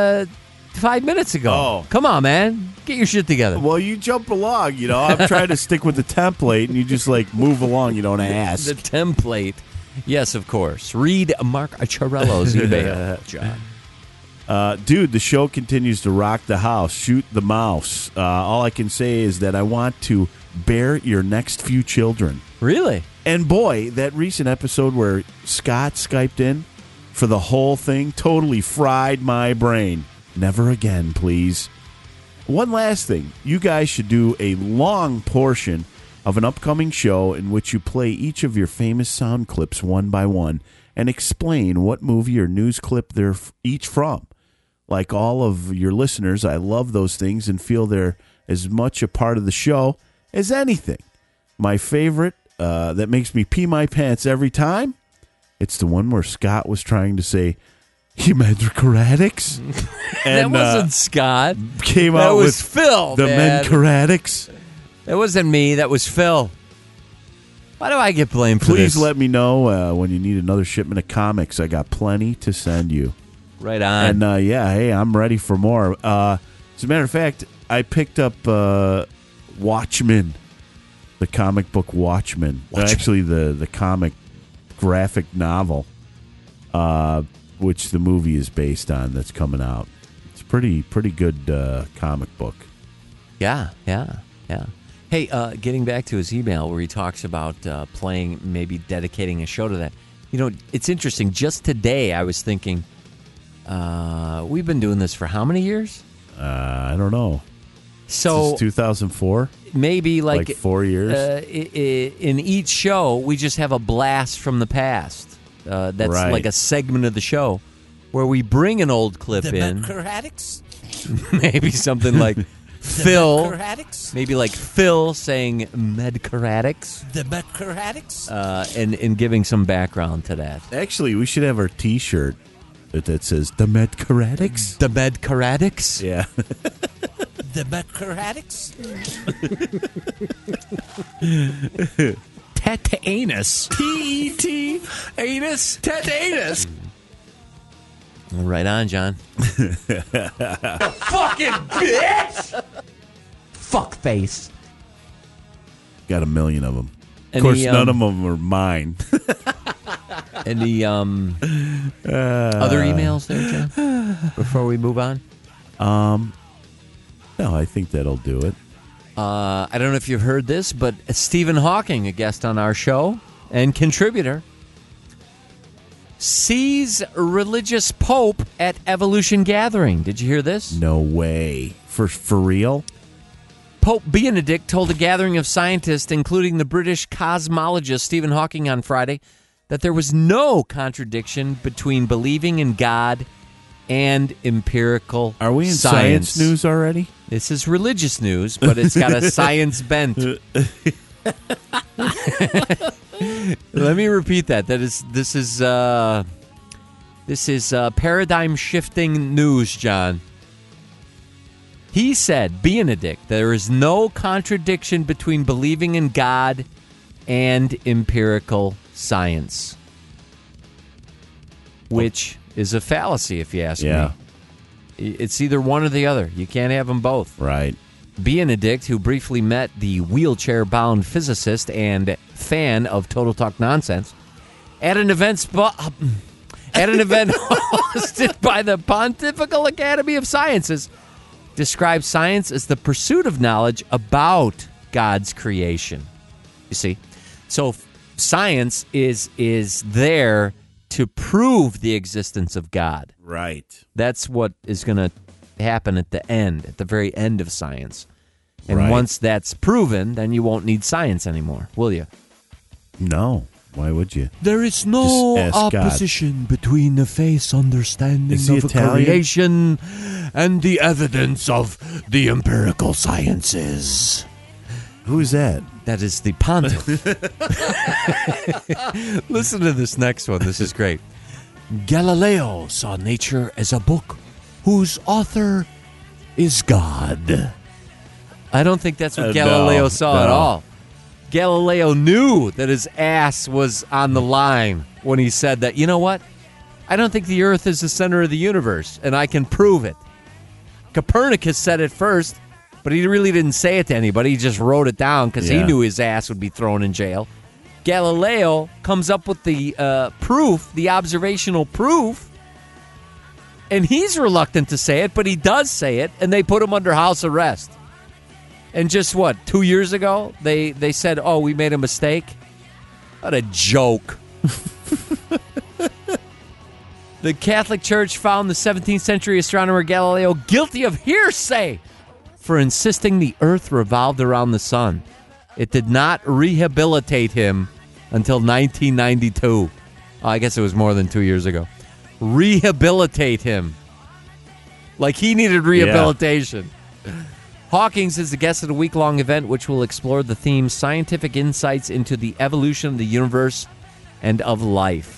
5 minutes ago. Oh. Come on, man. Get your shit together. Well, you jump along, you know. I'm trying to stick with the template, and you just, like, move along. You don't ask. The template. Yes, of course. Read Mark Chiarello's email, John. Dude, the show continues to rock the house. Shoot the mouse. All I can say is that I want to bear your next few children. Really? And, boy, that recent episode where Scott Skyped in for the whole thing totally fried my brain. Never again, please. One last thing. You guys should do a long portion of an upcoming show in which you play each of your famous sound clips one by one and explain what movie or news clip they're each from. Like all of your listeners, I love those things and feel they're as much a part of the show as anything. My favorite that makes me pee my pants every time, it's the one where Scott was trying to say, Humanocratics? That wasn't Scott. Came that out was with Phil, the man. Mencratics. That wasn't me. That was Phil. Why do I get blamed for this? Please let me know when you need another shipment of comics. I got plenty to send you. Right on. And, hey, I'm ready for more. As a matter of fact, I picked up Watchmen, the comic book Watchmen. Actually, the comic graphic novel, which the movie is based on, that's coming out. It's pretty good comic book. Yeah. Hey, getting back to his email where he talks about playing, maybe dedicating a show to that. You know, it's interesting. Just today I was thinking, we've been doing this for how many years? I don't know. So Since 2004? Maybe like 4 years? In each show, we just have a blast from the past. That's right. Like a segment of the show where we bring an old clip in. Maybe something like Phil. Maybe like Phil saying Medcaratics. The Medcaratics? And giving some background to that. Actually, we should have our T-shirt that says the Medcaratics. The Medcaratics? Yeah. The Medcaratics? Tet-anus. T-E-T anus. Tet-anus. Right on, John. Fucking bitch! Fuckface. Got a million of them. Of Any, course, none of them are mine. Any other emails there, John? Before we move on? No, I think that'll do it. I don't know if you've heard this, but Stephen Hawking, a guest on our show and contributor, sees religious pope at Evolution Gathering. Did you hear this? No way. For real? Pope Benedict told a gathering of scientists, including the British cosmologist Stephen Hawking on Friday, that there was no contradiction between believing in God and empirical Are we in science. science news already? This is religious news, but it's got a science bent. Let me repeat that. This is paradigm shifting news, John. He said, Benedict, there is no contradiction between believing in God and empirical science, which is a fallacy, if you ask me. It's either one or the other. You can't have them both. Right. Benedict, who briefly met the wheelchair-bound physicist and fan of Total Talk Nonsense at an event hosted by the Pontifical Academy of Sciences, described science as the pursuit of knowledge about God's creation. You see? So science is there to prove the existence of God. Right. That's what is going to happen at the very end of science. And Right. once that's proven, then you won't need science anymore, will you? No. Why would you? There is no Just ask God. opposition between the faith's understanding Is he of Italian? creation and the evidence of the empirical sciences. Who's that? That is the pontiff. Listen to this next one. This is great. Galileo saw nature as a book whose author is God. I don't think that's what Galileo saw at all. Galileo knew that his ass was on the line when he said that, you know what? I don't think the earth is the center of the universe, and I can prove it. Copernicus said it first, but he really didn't say it to anybody. He just wrote it down because he knew his ass would be thrown in jail. Galileo comes up with the proof, the observational proof, and he's reluctant to say it, but he does say it, and they put him under house arrest. And just 2 years ago, they said, oh, we made a mistake? What a joke. The Catholic Church found the 17th century astronomer Galileo guilty of hearsay for insisting the earth revolved around the sun. It did not rehabilitate him until 1992. Oh, I guess it was more than 2 years ago. Rehabilitate him. Like he needed rehabilitation. Yeah. Hawkins is the guest at a week-long event which will explore the theme Scientific Insights into the Evolution of the Universe and of Life.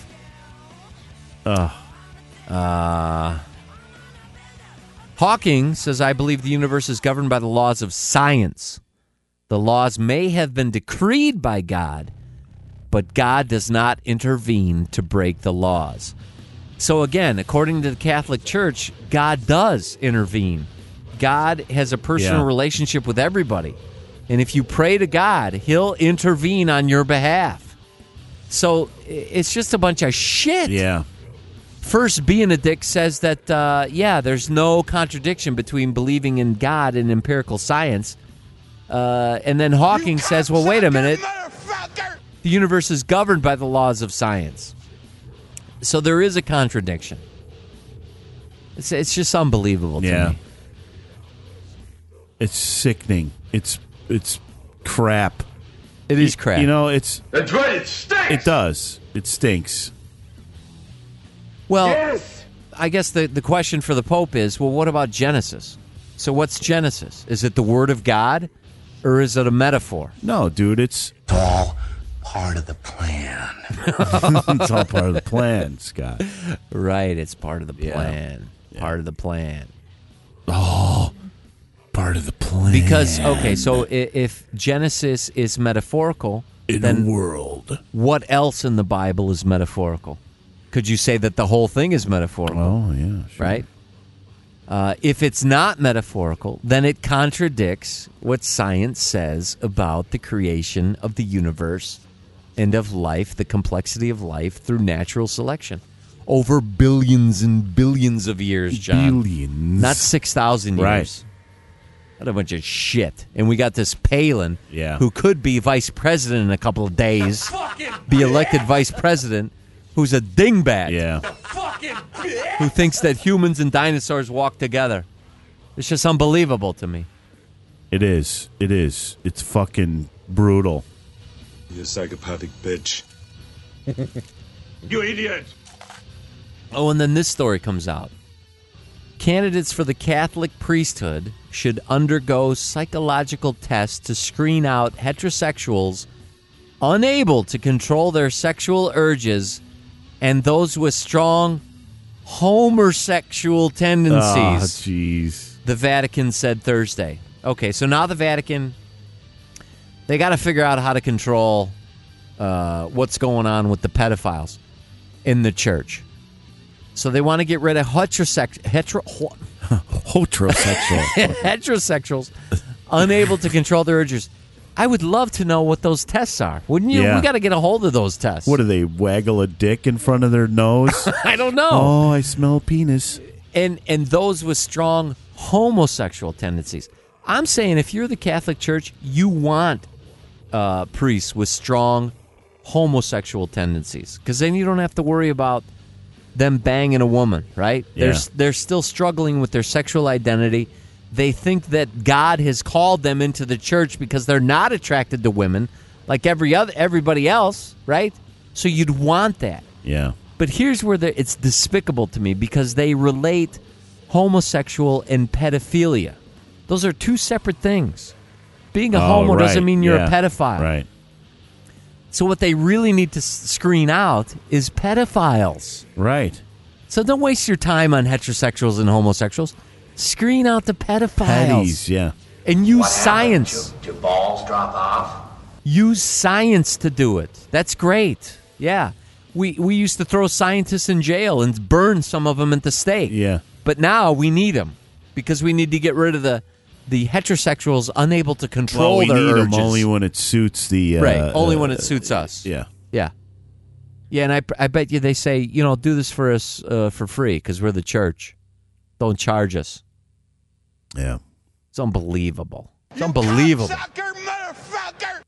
Hawking says, I believe the universe is governed by the laws of science. The laws may have been decreed by God, but God does not intervene to break the laws. So again, according to the Catholic Church, God does intervene. God has a personal relationship with everybody. And if you pray to God, he'll intervene on your behalf. So it's just a bunch of shit. Yeah. First, Benedict says that, there's no contradiction between believing in God and empirical science. And then Hawking says, well, wait a minute. The universe is governed by the laws of science. So there is a contradiction. It's just unbelievable to me. It's sickening. It's crap. It is crap. You know, it's... That's right, it stinks! It does. It stinks. Well, I guess the question for the Pope is, well, what about Genesis? So what's Genesis? Is it the Word of God, or is it a metaphor? No, dude, it's all part of the plan. It's all part of the plan, Scott. Right, it's part of the plan. Yeah. Part of the plan. Oh, part of the plan. Because, okay, so if Genesis is metaphorical, then the world, what else in the Bible is metaphorical? Could you say that the whole thing is metaphorical? Oh, yeah, sure. Right? If it's not metaphorical, then it contradicts what science says about the creation of the universe and of life, the complexity of life through natural selection. Over billions and billions of years, John. Billions. Not 6,000 years. Right. What a bunch of shit. And we got this Palin, who could be vice president in a couple of days, be elected vice president, who's a dingbat. Yeah. Who thinks that humans and dinosaurs walk together. It's just unbelievable to me. It is. It is. It's fucking brutal. You psychopathic bitch. You idiot! Oh, and then this story comes out. Candidates for the Catholic priesthood should undergo psychological tests to screen out heterosexuals unable to control their sexual urges and those with strong homosexual tendencies. Oh, jeez. The Vatican said Thursday. Okay, so now the Vatican, they got to figure out how to control what's going on with the pedophiles in the church. So they want to get rid of heterosexuals unable to control their urges. I would love to know what those tests are. Wouldn't you? Yeah. We got to get a hold of those tests. What do they waggle a dick in front of their nose? I don't know. Oh, I smell penis. And those with strong homosexual tendencies. I'm saying if you're the Catholic Church, you want priests with strong homosexual tendencies, because then you don't have to worry about them banging a woman, right? Yeah. They're still struggling with their sexual identity. They think that God has called them into the church because they're not attracted to women like everybody else, right? So you'd want that. Yeah. But here's where it's despicable to me, because they relate homosexual and pedophilia. Those are two separate things. Being a homo doesn't mean you're a pedophile. Right. So what they really need to screen out is pedophiles. Right. So don't waste your time on heterosexuals and homosexuals. Screen out the pedophiles. Petties, yeah. And use What science. happens? Do balls drop off? Use science to do it. That's great. Yeah. We used to throw scientists in jail and burn some of them at the stake. Yeah. But now we need them because we need to get rid of the heterosexuals unable to control we their need urges. them only when it suits the... right, only when it suits us. Yeah. Yeah. Yeah, and I bet you they say, do this for us for free because we're the church. Don't charge us. Yeah. It's unbelievable. It's unbelievable. Motherfucker!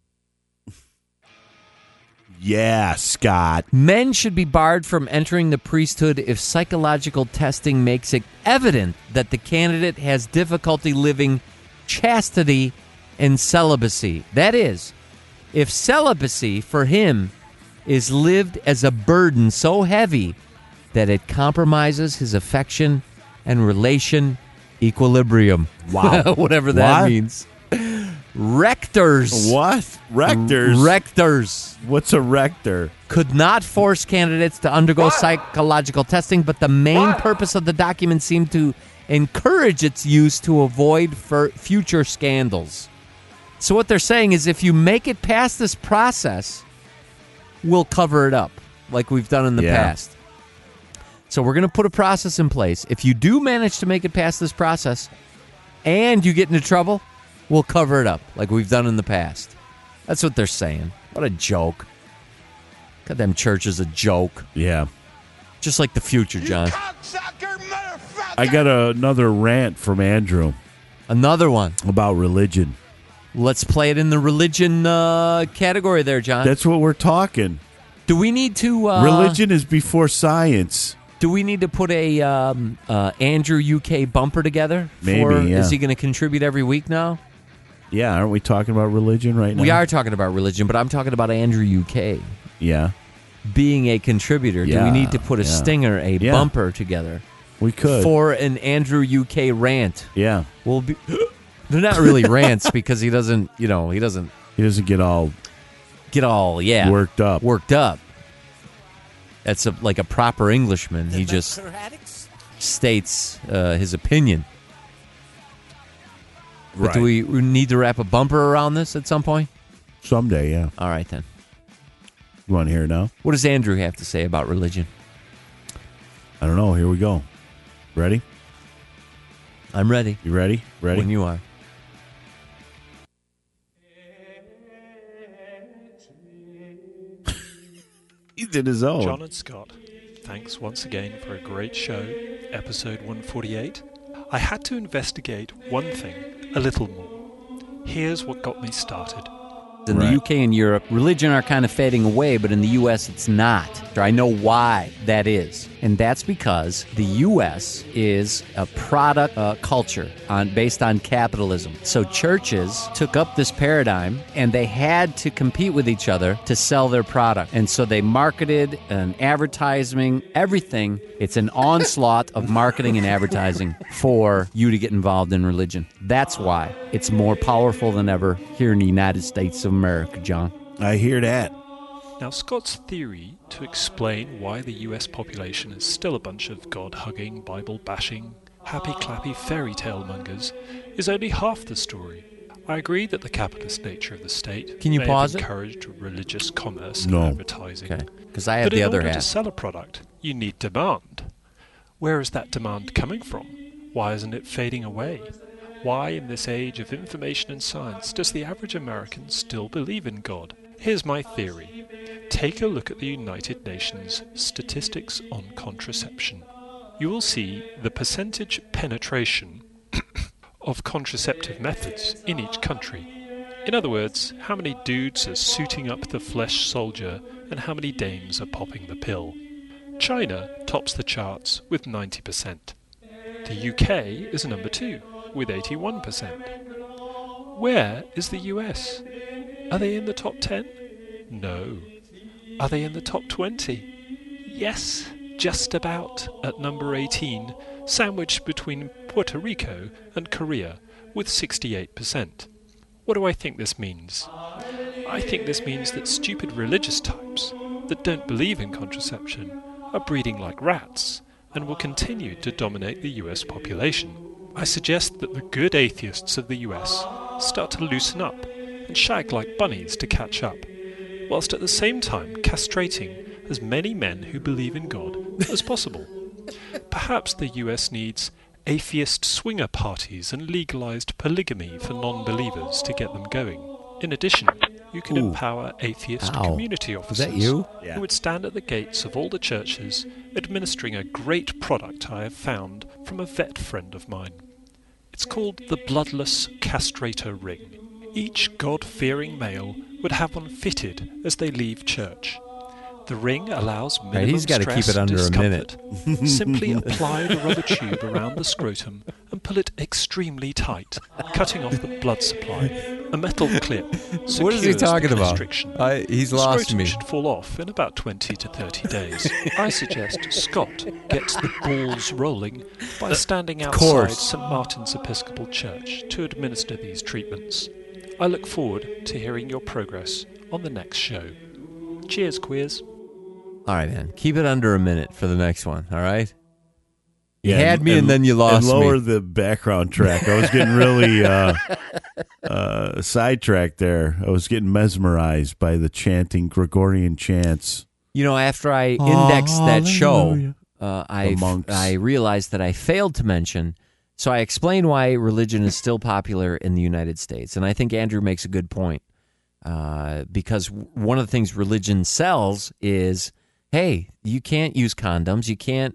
Yeah, Scott. Men should be barred from entering the priesthood if psychological testing makes it evident that the candidate has difficulty living chastity and celibacy. That is, if celibacy for him is lived as a burden so heavy that it compromises his affection and relation equilibrium. Wow. Whatever that What? means. Rectors. What? Rectors? Rectors What's a rector? could not force candidates to undergo psychological testing, but the main purpose of the document seemed to encourage its use to avoid future scandals. So what they're saying is if you make it past this process, we'll cover it up like we've done in the past. So we're going to put a process in place. If you do manage to make it past this process and you get into trouble, we'll cover it up like we've done in the past. That's what they're saying. What a joke. Goddamn church is a joke. Yeah. Just like the future, John. I got another rant from Andrew. Another one. About religion. Let's play it in the religion category there, John. That's what we're talking. Do we need to... religion is before science. Do we need to put a Andrew UK bumper together? Maybe, yeah. Is he going to contribute every week now? Yeah, aren't we talking about religion right now? We are talking about religion, but I'm talking about Andrew UK. Yeah. Being a contributor. Do we need to put a stinger, a bumper together? We could. For an Andrew UK rant. Yeah. We'll be... They're not really rants because he doesn't, he doesn't get all worked up. Worked up. That's like a proper Englishman. He just states his opinion. But Right. do we need to wrap a bumper around this at some point? Someday, yeah. All right, then. You want to hear it now? What does Andrew have to say about religion? I don't know. Here we go. Ready? I'm ready. You ready? Ready? When you are. He did his own. John and Scott, thanks once again for a great show, episode 148. I had to investigate one thing a little more. Here's what got me started. In the UK and Europe, religion are kind of fading away, but in the U.S. it's not. I know why that is. And that's because the U.S. is a product culture based on capitalism. So churches took up this paradigm, and they had to compete with each other to sell their product. And so they marketed and advertising, everything. It's an onslaught of marketing and advertising for you to get involved in religion. That's why it's more powerful than ever here in the United States of America, John. I hear that. Now, Scott's theory to explain why the US population is still a bunch of God-hugging, Bible-bashing, happy-clappy fairy tale mongers is only half the story. I agree that the capitalist nature of the state Can you may pause have it? encouraged religious commerce No. and advertising. Okay, because I have But the in other order to half. sell a product, you need demand. Where is that demand coming from? Why isn't it fading away? Why, in this age of information and science, does the average American still believe in God? Here's my theory. Take a look at the United Nations statistics on contraception. You will see the percentage penetration of contraceptive methods in each country. In other words, how many dudes are suiting up the flesh soldier and how many dames are popping the pill. China tops the charts with 90%. The UK is number 2 with 81%. Where is the US? Are they in the top 10? No. Are they in the top 20? Yes, just about at number 18, sandwiched between Puerto Rico and Korea with 68%. What do I think this means? I think this means that stupid religious types that don't believe in contraception are breeding like rats and will continue to dominate the US population. I suggest that the good atheists of the US start to loosen up and shag like bunnies to catch up, whilst at the same time castrating as many men who believe in God as possible. Perhaps the US needs atheist swinger parties and legalized polygamy for non-believers to get them going. In addition, you can empower atheist community officers that you? who would stand at the gates of all the churches administering a great product I have found from a vet friend of mine. It's called the Bloodless Castrator Ring. Each God-fearing male would have one fitted as they leave church. The ring allows minimum He's got to stress keep it under a discomfort. minute. Simply apply the rubber tube around the scrotum and pull it extremely tight, cutting off the blood supply. A metal clip secures What is he talking the about? constriction. He's The lost scrotum me. should fall off in about 20 to 30 days. I suggest Scott gets the balls rolling by standing outside course. St. Martin's Episcopal Church to administer these treatments. I look forward to hearing your progress on the next show. Cheers, queers. All right, man. Keep it under a minute for the next one, all right? You Yeah, had me and then you lost and lower me. the background track. I was getting really sidetracked there. I was getting mesmerized by the chanting, Gregorian chants. You know, after I indexed that show, monks. I realized that I failed to mention. So I explained why religion is still popular in the United States. And I think Andrew makes a good point. Because one of the things religion sells is, hey, you can't use condoms. You can't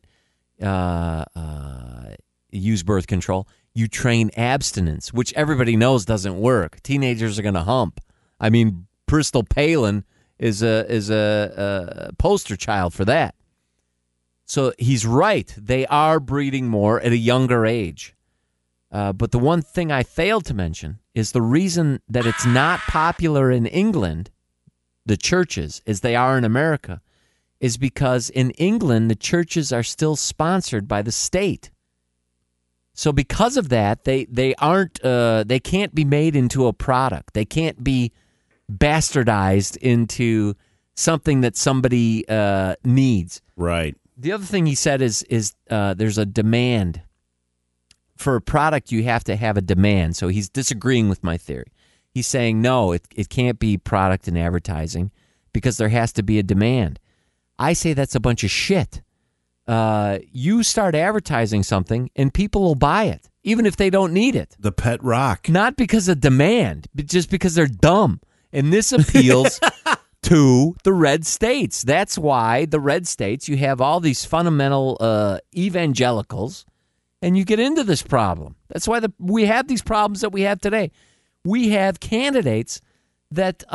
use birth control. You train abstinence, which everybody knows doesn't work. Teenagers are going to hump. I mean, Bristol Palin is a poster child for that. So he's right. They are breeding more at a younger age. But the one thing I failed to mention is the reason that it's not popular in England, the churches, as they are in America, is because in England, the churches are still sponsored by the state. So because of that, they aren't they can't be made into a product. They can't be bastardized into something that somebody needs. Right. The other thing he said is there's a demand. For a product, you have to have a demand. So he's disagreeing with my theory. He's saying, no, it can't be product and advertising because there has to be a demand. I say that's a bunch of shit. You start advertising something and people will buy it, even if they don't need it. The pet rock. Not because of demand, but just because they're dumb. And this appeals to the red states. That's why the red states, you have all these fundamental evangelicals, and you get into this problem. That's why we have these problems that we have today. We have candidates that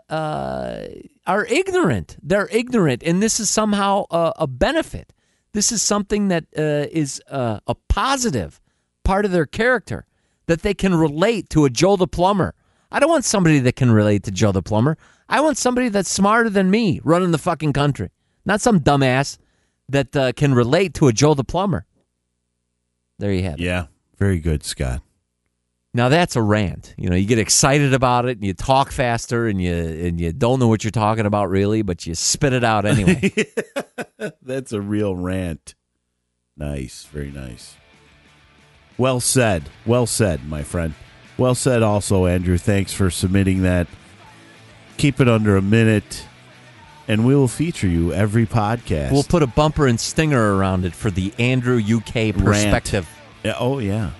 are ignorant. They're ignorant, and this is somehow a benefit. This is something that is a positive part of their character, that they can relate to a Joe the Plumber. I don't want somebody that can relate to Joe the Plumber. I want somebody that's smarter than me running the fucking country, not some dumbass that can relate to a Joe the Plumber. There you have it. Yeah, very good, Scott. Now that's a rant. You know, you get excited about it, and you talk faster, and you don't know what you're talking about really, but you spit it out anyway. That's a real rant. Nice, very nice. Well said, my friend. Well said also, Andrew. Thanks for submitting that. Keep it under a minute, and we will feature you every podcast. We'll put a bumper and stinger around it for the Andrew UK perspective. Yeah, oh, yeah.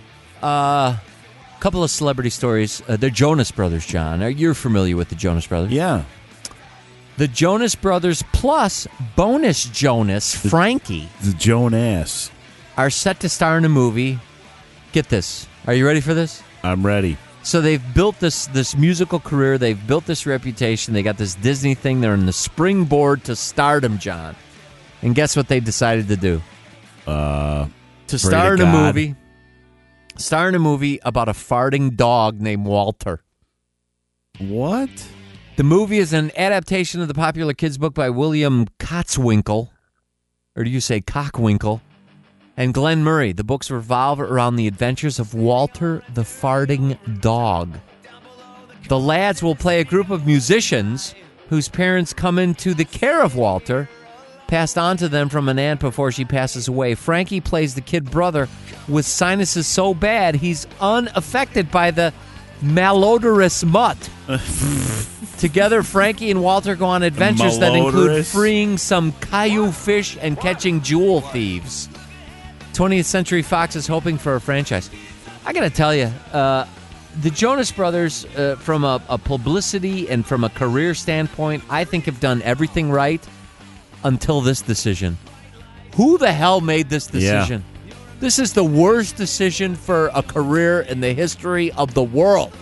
Couple of celebrity stories. The Jonas Brothers, John. You're familiar with the Jonas Brothers? Yeah. The Jonas Brothers plus bonus Jonas, Frankie. The Jonas. Are set to star in a movie. Get this. Are you ready for this? I'm ready. So they've built this musical career. They've built this reputation. They got this Disney thing. They're in the springboard to stardom, John. And guess what they decided to do? To star in a movie. Star in a movie about a farting dog named Walter. What? The movie is an adaptation of the popular kids' book by William Kotzwinkle. Or do you say Cockwinkle? And Glenn Murray. The books revolve around the adventures of Walter the farting dog. The lads will play a group of musicians whose parents come into the care of Walter, passed on to them from an aunt before she passes away. Frankie plays the kid brother with sinuses so bad he's unaffected by the malodorous mutt. Together, Frankie and Walter go on adventures that include freeing some Caillou fish and catching jewel thieves. 20th Century Fox is hoping for a franchise. I got to tell you, the Jonas Brothers, from a publicity and from a career standpoint, I think have done everything right until this decision. Who the hell made this decision? Yeah. This is the worst decision for a career in the history of the world.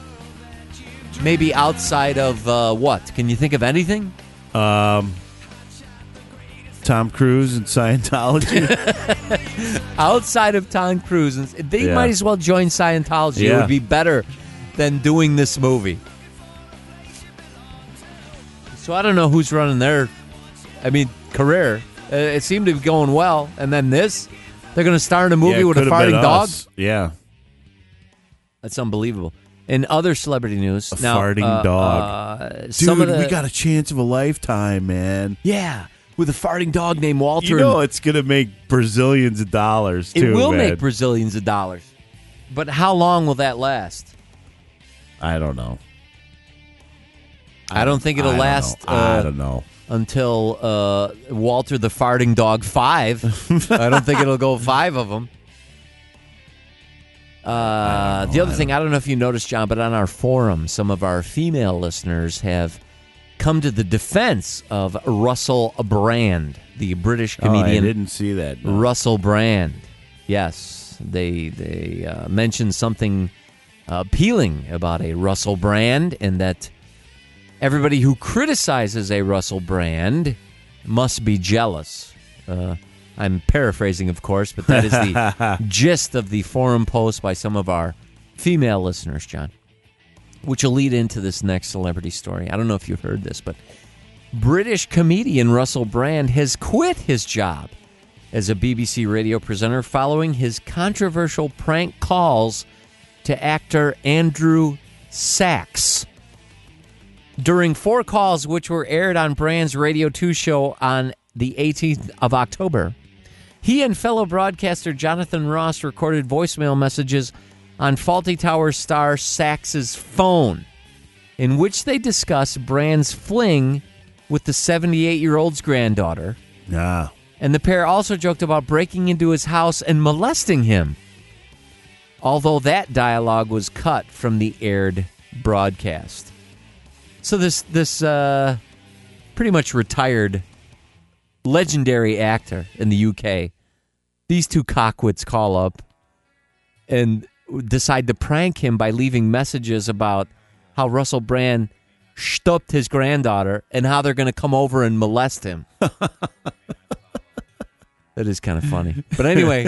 Maybe outside of what? Can you think of anything? Tom Cruise and Scientology. Outside of Tom Cruise, they might as well join Scientology. Yeah. It would be better than doing this movie. So I don't know who's running their, career. It seemed to be going well, and then this, they're going to star in a movie with a farting dog. Yeah, that's unbelievable. In other celebrity news, farting dog. Dude, we got a chance of a lifetime, man. Yeah. With a farting dog named Walter. You know it's going to make Brazilians of dollars, too, It will man. make Brazilians of dollars. But how long will that last? I don't know. I don't think it'll last. I don't know. Until Walter the Farting Dog 5. I don't think it'll go 5 of them. The other thing, I don't know if you noticed, John, but on our forum, some of our female listeners have come to the defense of Russell Brand, the British comedian. I didn't see that. No. Russell Brand. Yes, they mentioned something appealing about a Russell Brand, and that everybody who criticizes a Russell Brand must be jealous. I'm paraphrasing, of course, but that is the gist of the forum post by some of our female listeners, John. Which will lead into this next celebrity story. I don't know if you've heard this, but British comedian Russell Brand has quit his job as a BBC radio presenter following his controversial prank calls to actor Andrew Sachs. During 4 calls, which were aired on Brand's Radio 2 show on the 18th of October, he and fellow broadcaster Jonathan Ross recorded voicemail messages on Fawlty Towers star Sachs's phone, in which they discuss Brand's fling with the 78-year-old's granddaughter. Yeah. And the pair also joked about breaking into his house and molesting him, although that dialogue was cut from the aired broadcast. So this pretty much retired legendary actor in the UK, these two cockwits call up and decide to prank him by leaving messages about how Russell Brand stooped his granddaughter and how they're going to come over and molest him. That is kind of funny. But anyway,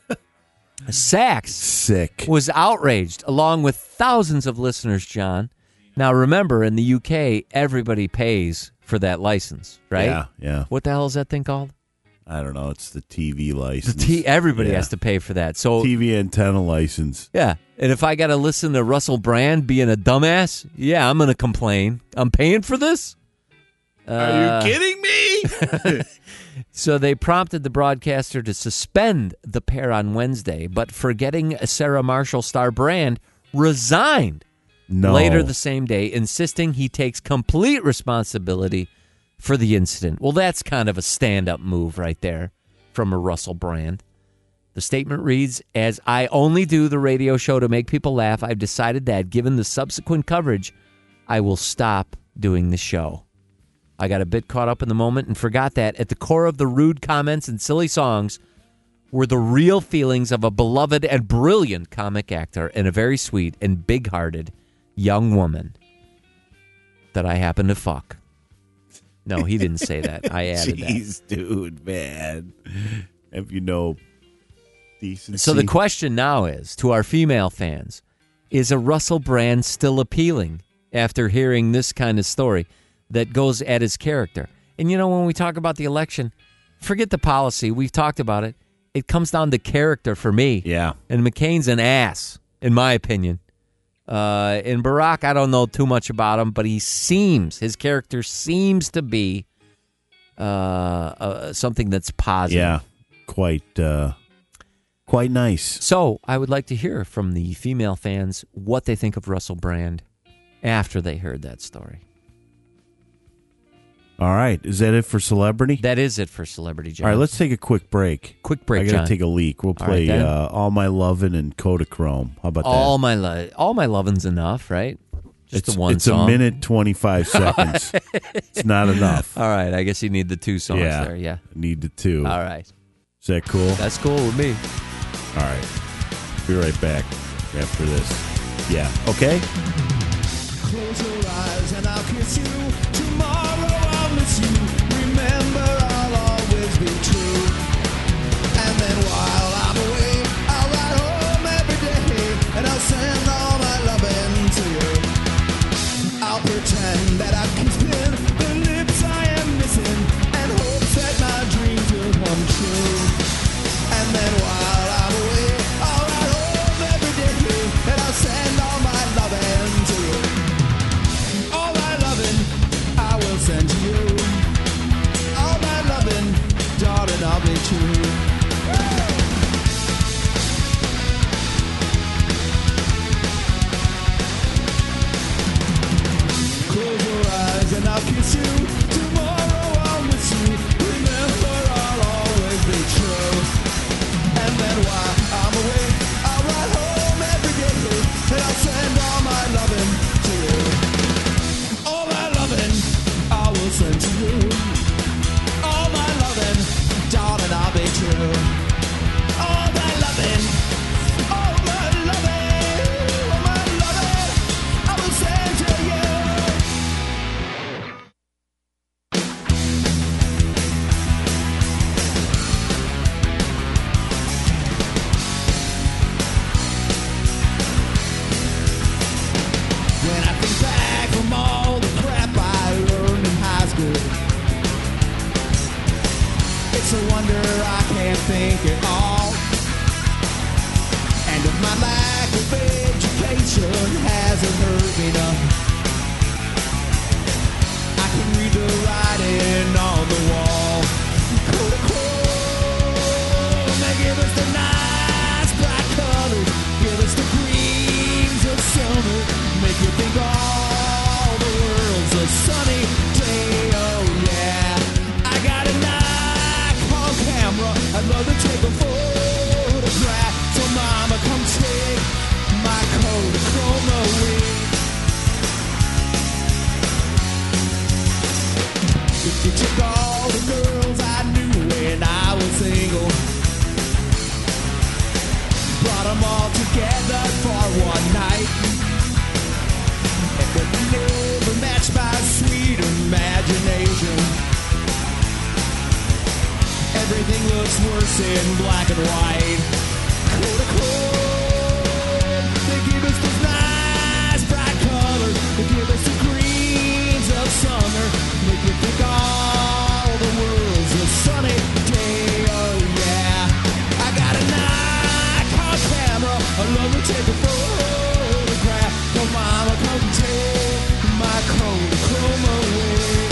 Sachs was outraged, along with thousands of listeners, John. Now, remember, in the UK, everybody pays for that license, right? Yeah. What the hell is that thing called? I don't know. It's the TV license. Everybody has to pay for that. So TV antenna license. Yeah. And if I got to listen to Russell Brand being a dumbass, I'm going to complain. I'm paying for this? Are you kidding me? So they prompted the broadcaster to suspend the pair on Wednesday, but forgetting Sarah Marshall star Brand resigned later the same day, insisting he takes complete responsibility for the incident. Well, that's kind of a stand-up move right there from a Russell Brand. The statement reads, "As I only do the radio show to make people laugh, I've decided that, given the subsequent coverage, I will stop doing the show. I got a bit caught up in the moment and forgot that at the core of the rude comments and silly songs were the real feelings of a beloved and brilliant comic actor and a very sweet and big-hearted young woman that I happen to fuck." No, he didn't say that. I added that. Jeez, dude, man. Have you no decency? So the question now is, to our female fans, is a Russell Brand still appealing after hearing this kind of story that goes at his character? And, when we talk about the election, forget the policy. We've talked about it. It comes down to character for me. Yeah. And McCain's an ass, in my opinion. In Barack, I don't know too much about him, but his character seems to be something that's positive. Yeah, quite nice. So I would like to hear from the female fans what they think of Russell Brand after they heard that story. All right. Is that it for Celebrity? That is it for Celebrity, John. All right, let's take a quick break. Quick break, I got John. to take a leak. We'll play All My Lovin' and Kodachrome. How about that? All My Lovin's enough, right? Just the one song. It's a minute, 25 seconds. It's not enough. All right, I guess you need the two songs there, yeah. Need the two. All right. Is that cool? That's cool with me. All right. Be right back after this. Yeah. Okay? Close your eyes and I'll kiss you. Tomorrow I'll miss you. Remember, I'll always be true. And then while I'm away, I'll ride home every day, and I'll send all my loving to you. I'll pretend that I can spin the lips I am missing, and hope that my dreams will come true. And then while I'm away, I'll ride home every day, and I'll send all my loving to you. All my loving I will send to you. All my loving, darling, I'll be true. Close your eyes and I'll kiss you. Tomorrow I'll miss you. Remember, I'll always be true. And then while I'm away, I'll ride home every day, and I'll send all my loving to you. All my loving I will send to you. All my loving, darling, I'll be true. All my loving, all my loving, all my loving, I will send to you. When I think back from all the crap I learned in high school, it's a wonder I can't think at all. And if my lack of education hasn't hurt me none, I can read the writing on the wall. Kodachrome, they give us the nice bright colors, give us the greens of summer, make you think all the world's a sunny day. Oh yeah, I got a Nikon camera, I'd love to take a photograph. So mama, come take my Kodachrome away. If you took all the girls I knew when I was single, brought them all together for one night, and then you never matched my imagination. Everything looks worse in black and white. Kodachrome, they give us those nice bright colors. They give us the greens of summer. Make you think all the world's a sunny day. Oh yeah, I got a Nikon camera. I love to take a photograph. Oh mama, come take my Kodachrome away.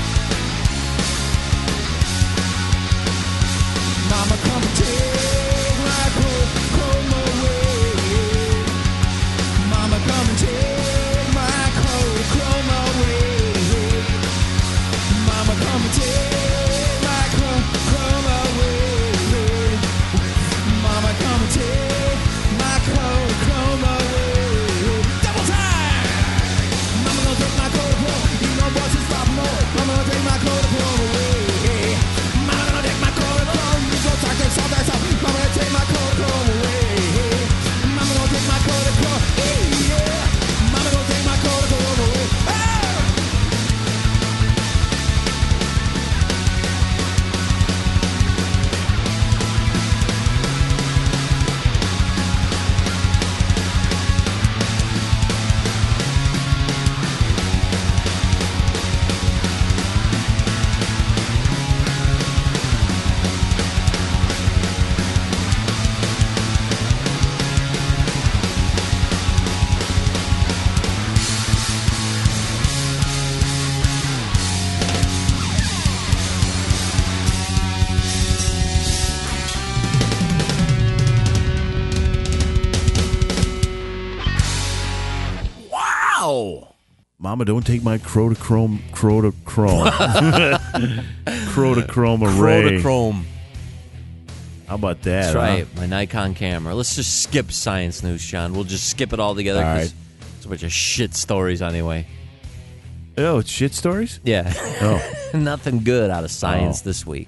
Mama, come take my Kodachrome away. Mama, come take my Kodachrome away. Mama, come take my Kodachrome away. Mama, come take my Kodachrome away. Double time! Mama, gonna take my Kodachrome. You know what's in stop more. Mama, gonna take my Kodachrome away. Mama, gonna take my Kodachrome. You go talk this all that stuff. Mama, gonna take my Kodachrome away. Mama, gonna take my Kodachrome. Yeah. Mama, gonna take my Kodachrome away. Oh! Wow. Mama, don't take my Kodachrome array. Kodachrome. How about that? That's huh? right, my Nikon camera. Let's just skip science news, Sean. We'll just skip it all together. All 'cause right. It's a bunch of shit stories anyway. Oh, it's shit stories? Yeah. Oh. Nothing good out of science Oh. this week.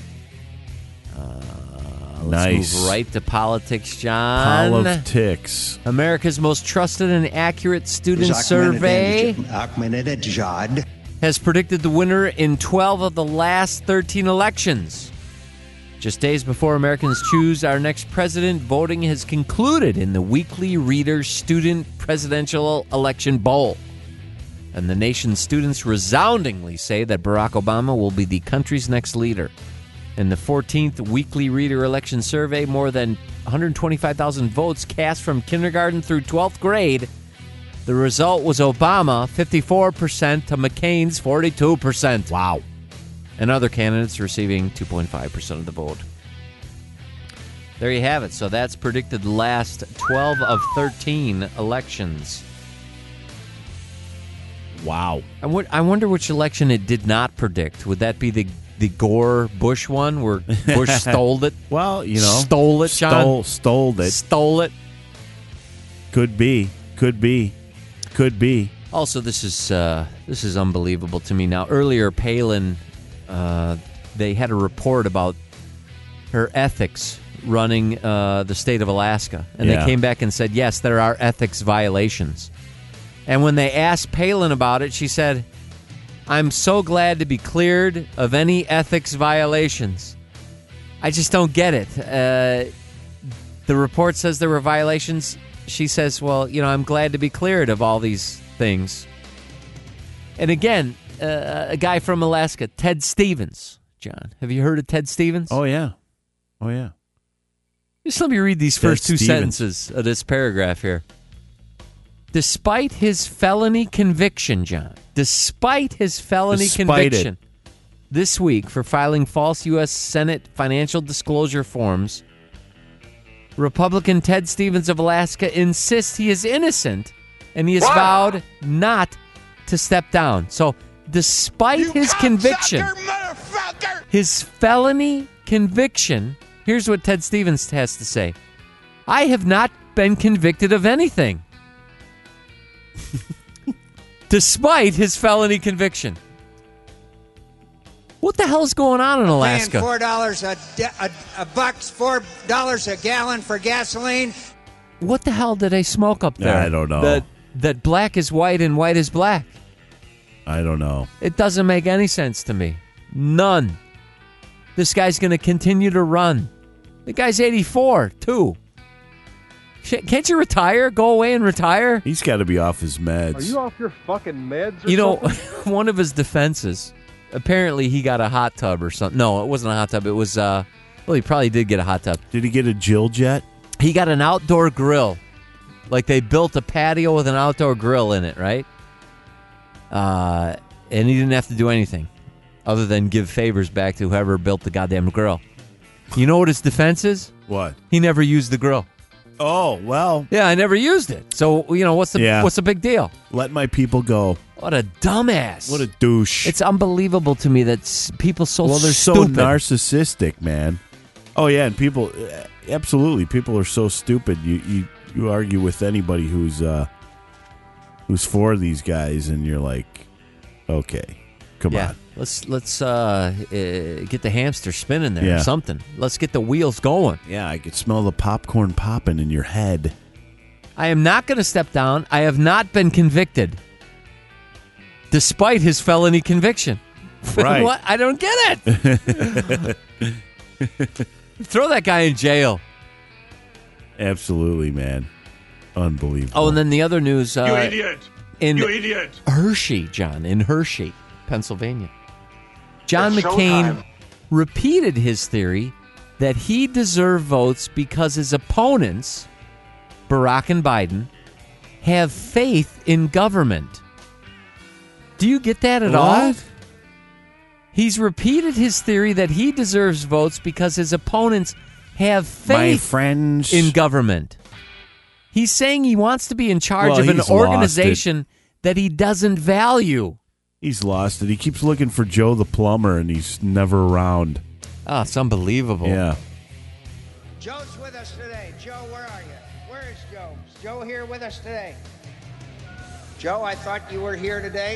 Let's Nice. move right to politics, John. Politics. America's most trusted and accurate student survey Ahmadinejad has predicted the winner in 12 of the last 13 elections. Just days before Americans choose our next president, voting has concluded in the weekly Reader Student Presidential Election Bowl. And the nation's students resoundingly say that Barack Obama will be the country's next leader. In the 14th Weekly Reader Election Survey, more than 125,000 votes cast from kindergarten through 12th grade. The result was Obama, 54%, to McCain's 42%. Wow. And other candidates receiving 2.5% of the vote. There you have it. So that's predicted the last 12 of 13 elections. Wow. I wonder which election it did not predict. Would that be the Gore-Bush one where Bush stole it? Well, you know. Stole it, John? Stole it. Stole it. Could be. Also, this is unbelievable to me now. Earlier, Palin, they had a report about her ethics running the state of Alaska. And they came back and said, yes, there are ethics violations. And when they asked Palin about it, she said, I'm so glad to be cleared of any ethics violations. I just don't get it. The report says there were violations. She says, well, you know, I'm glad to be cleared of all these things. And again, a guy from Alaska, Ted Stevens. John, have you heard of Ted Stevens? Oh, yeah. Just let me read these first two sentences of this paragraph here. Despite his felony conviction, John, this week for filing false U.S. Senate financial disclosure forms, Republican Ted Stevens of Alaska insists he is innocent, and he has vowed not to step down. So, despite his conviction, his felony conviction, here's what Ted Stevens has to say. I have not been convicted of anything. Despite his felony conviction. What the hell is going on in Alaska? Paying $4 a gallon for gasoline. What the hell did they smoke up there? I don't know. That black is white and white is black. I don't know. It doesn't make any sense to me. None. This guy's going to continue to run. The guy's 84, too. Can't you retire? Go away and retire? He's got to be off his meds. Are you off your fucking meds or You know, something? one of his defenses, apparently he got a hot tub or something. No, it wasn't a hot tub. It was, well, he probably did get a hot tub. Did he get a Jill Jet? He got an outdoor grill. Like they built a patio with an outdoor grill in it, right? And he didn't have to do anything other than give favors back to whoever built the goddamn grill. You know what his defense is? What? He never used the grill. Oh, well. Yeah, I never used it. So, you know, what's the big deal? Let my people go. What a dumbass. What a douche. It's unbelievable to me that people they're stupid. so narcissistic, man. Oh, yeah, and people, absolutely, people are so stupid. You argue with anybody who's for these guys, and you're like, okay, come on. Let's get the hamster spinning there or Yeah. something. Let's get the wheels going. Yeah, I could smell the popcorn popping in your head. I am not going to step down. I have not been convicted, despite his felony conviction. Right. What? I don't get it. Throw that guy in jail. Absolutely, man. Unbelievable. Oh, and then the other news. You idiot! In You idiot! Hershey, John, in Hershey, Pennsylvania. John It's McCain showtime. repeated his theory that he deserved votes because his opponents, Barack and Biden, have faith in government. Do you get that at all? What? He's repeated his theory that he deserves votes because his opponents have My faith friends. in government. He's saying he wants to be in charge Well, of an he's organization that he doesn't value. He's lost it. He keeps looking for Joe the plumber, and he's never around. Oh, it's unbelievable. Yeah. Joe's with us today. Joe, where are you? Where is Joe? Is Joe here with us today? Joe, I thought you were here today.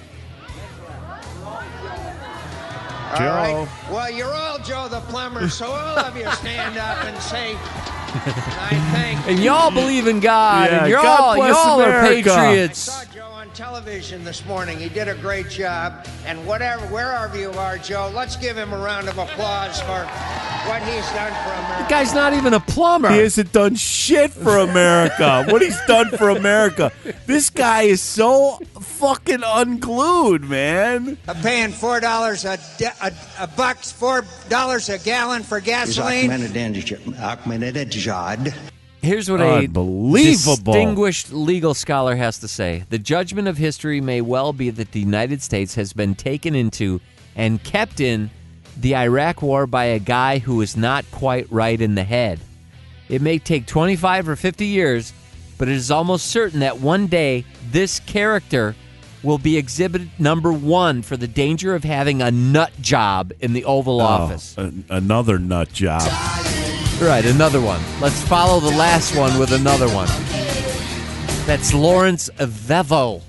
All Joe. right. Well, you're all Joe the plumber, so all of you stand up and say, I thank And y'all believe in God, Yeah, and God bless y'all are America. I patriots. saw Joe on television this morning. He did a great job. And wherever you are, Joe, let's give him a round of applause for what he's done for The America. guy's not even a plumber. He hasn't done shit for America. What he's done for America. This guy is so fucking unglued, man. I'm paying $4 a buck, $4 a gallon for gasoline. Ahmadinejad. Here's what a Unbelievable. distinguished legal scholar has to say. The judgment of history may well be that the United States has been taken into and kept in the Iraq War by a guy who is not quite right in the head. It may take 25 or 50 years, but it is almost certain that one day this character will be exhibit number 1 for the danger of having a nut job in the Oval Office. Another nut job. Right, another one. Let's follow the last one with another one. That's Lawrence Velvel,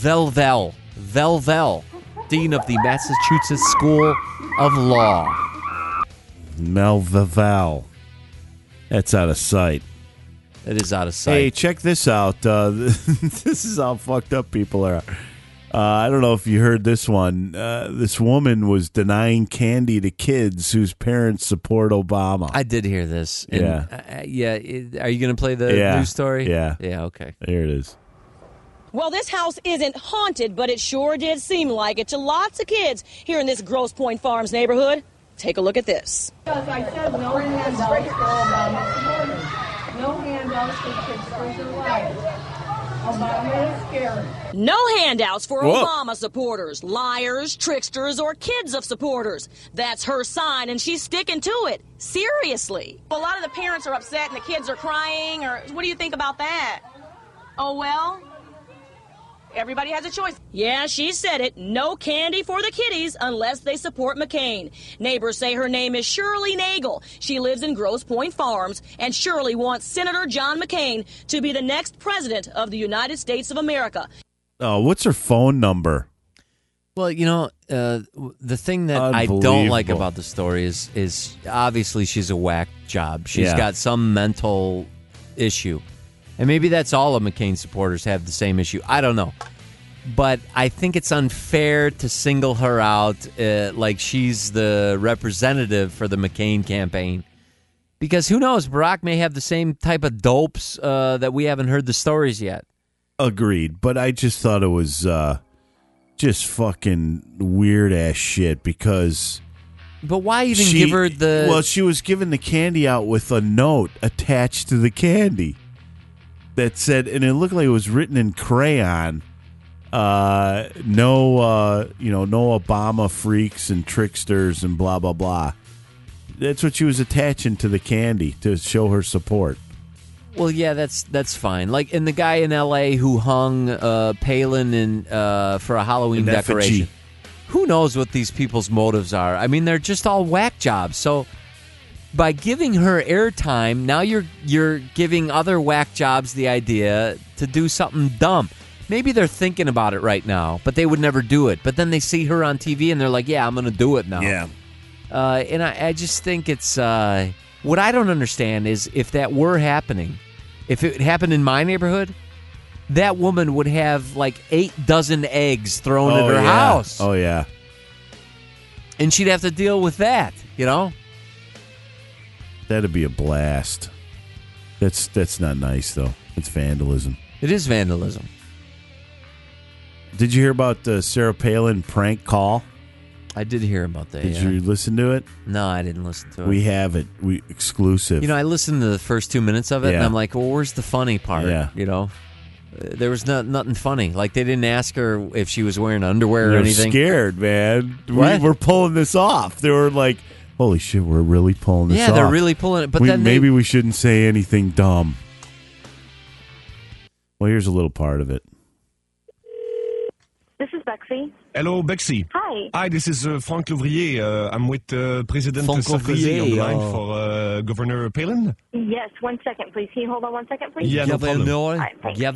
Dean of the Massachusetts School of Law. Melville. That's out of sight. It is out of sight. Hey, check this out. This is how fucked up people are. I don't know if you heard this one. This woman was denying candy to kids whose parents support Obama. I did hear this. And, Yeah. Are you going to play the news story? Yeah. Yeah, okay. There it is. Well, this house isn't haunted, but it sure did seem like it to lots of kids here in this Grosse Pointe Farms neighborhood. Take a look at this. Because I said no handouts for Obama supporters. No handouts for kids for their lives. Obama is scary. No handouts for Whoa. Obama supporters, liars, tricksters, or kids of supporters. That's her sign, and she's sticking to it. Seriously. A lot of the parents are upset and the kids are crying, or what do you think about that? Oh, well, everybody has a choice. Yeah, she said it. No candy for the kiddies unless they support McCain. Neighbors say her name is Shirley Nagel. She lives in Grosse Pointe Farms, and Shirley wants Senator John McCain to be the next president of the United States of America. Oh, what's her phone number? Well, you know, the thing that I don't like about the story is obviously she's a whack job. She's got some mental issue. And maybe that's all of McCain's supporters have the same issue. I don't know. But I think it's unfair to single her out like she's the representative for the McCain campaign. Because who knows, Barack may have the same type of dopes that we haven't heard the stories yet. Agreed, but I just thought it was just fucking weird-ass shit because... But why even give her the... Well, she was giving the candy out with a note attached to the candy that said, and it looked like it was written in crayon, no Obama freaks and tricksters and blah, blah, blah. That's what she was attaching to the candy to show her support. Well, yeah, that's fine. Like, and the guy in L.A. who hung Palin for a Halloween decoration. Who knows what these people's motives are? I mean, they're just all whack jobs. So by giving her airtime, now you're giving other whack jobs the idea to do something dumb. Maybe they're thinking about it right now, but they would never do it. But then they see her on TV and they're like, yeah, I'm going to do it now. Yeah. And I just think it's... what I don't understand is if that were happening, if it happened in my neighborhood, that woman would have like 8 dozen eggs thrown at her house. Oh, yeah. And she'd have to deal with that, you know? That'd be a blast. That's not nice, though. It's vandalism. It is vandalism. Did you hear about the Sarah Palin prank call? I did hear about that. Did you listen to it? No, I didn't listen to it. We have it. We exclusive. You know, I listened to the first 2 minutes of it, and I'm like, well, where's the funny part? Yeah. You know? There was nothing funny. Like, they didn't ask her if she was wearing underwear or anything. They're scared, man. What? We're pulling this off. They were like, holy shit, we're really pulling this off. Yeah, they're really pulling it. But then maybe we shouldn't say anything dumb. Well, here's a little part of it. This is Bexy. Hello, Bexy. Hi. Hi, this is Frank Louvrier. I'm with President Frank Sarkozy on the line Louvrier, for Governor Palin. Yes, 1 second, please. Can you hold on 1 second, please? Yeah, no problem. Hi,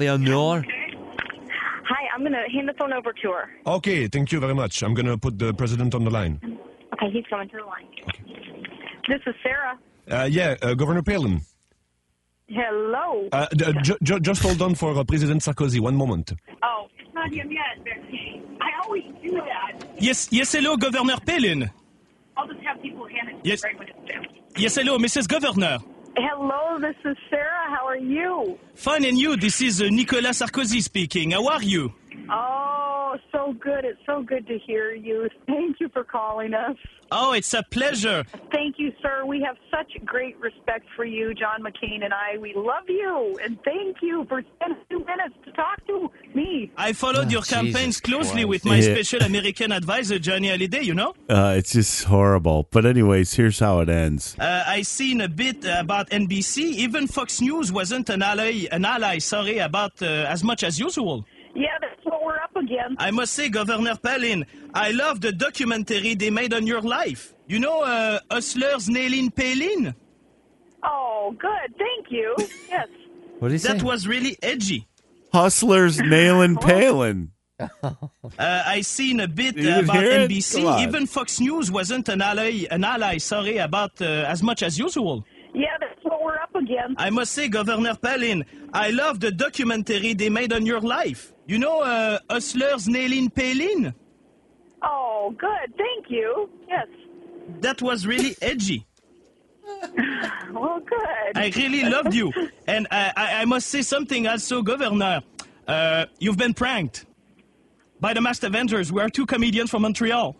I'm going to hand the phone over to her. Okay, thank you very much. I'm going to put the president on the line. Okay, he's coming to the line. Okay. This is Sarah. Governor Palin. Hello. Just hold on for President Sarkozy. 1 moment. Oh, it's not him yet, Bexy. I always do that. Yes, hello, Governor Palin. I'll just have people hand it Yes. right when it's down. Yes, hello, Mrs. Governor. Hello, this is Sarah. How are you? Fine, and you? This is Nicolas Sarkozy speaking. How are you? Oh, so good. It's so good to hear you. Thank you for calling us. Oh, it's a pleasure. Thank you, sir. We have such great respect for you, John McCain and I. We love you, and thank you for spending 2 minutes to talk to me. I followed your campaigns closely with my special American advisor, Johnny Hallyday, you know? It's just horrible. But anyways, here's how it ends. I seen a bit about NBC. Even Fox News wasn't an ally about as much as usual. Yeah, that's what we're up against. I must say, Governor Palin, I love the documentary they made on your life. You know, Hustler's Nailing Palin? Oh, good. Thank you. Yes. What did he say? That was really edgy. Hustlers nailing Palin. I seen a bit You didn't about hear it? NBC. Come on. Even Fox News wasn't an ally about as much as usual. Yeah, that's what we're up against. I must say, Governor Palin, I love the documentary they made on your life. You know, Hustler's Nailing Palin? Oh, good. Thank you. Yes. That was really edgy. Well, good. I really loved you. And I must say something also, Governor. You've been pranked by the Masked Avengers. We are 2 comedians from Montreal.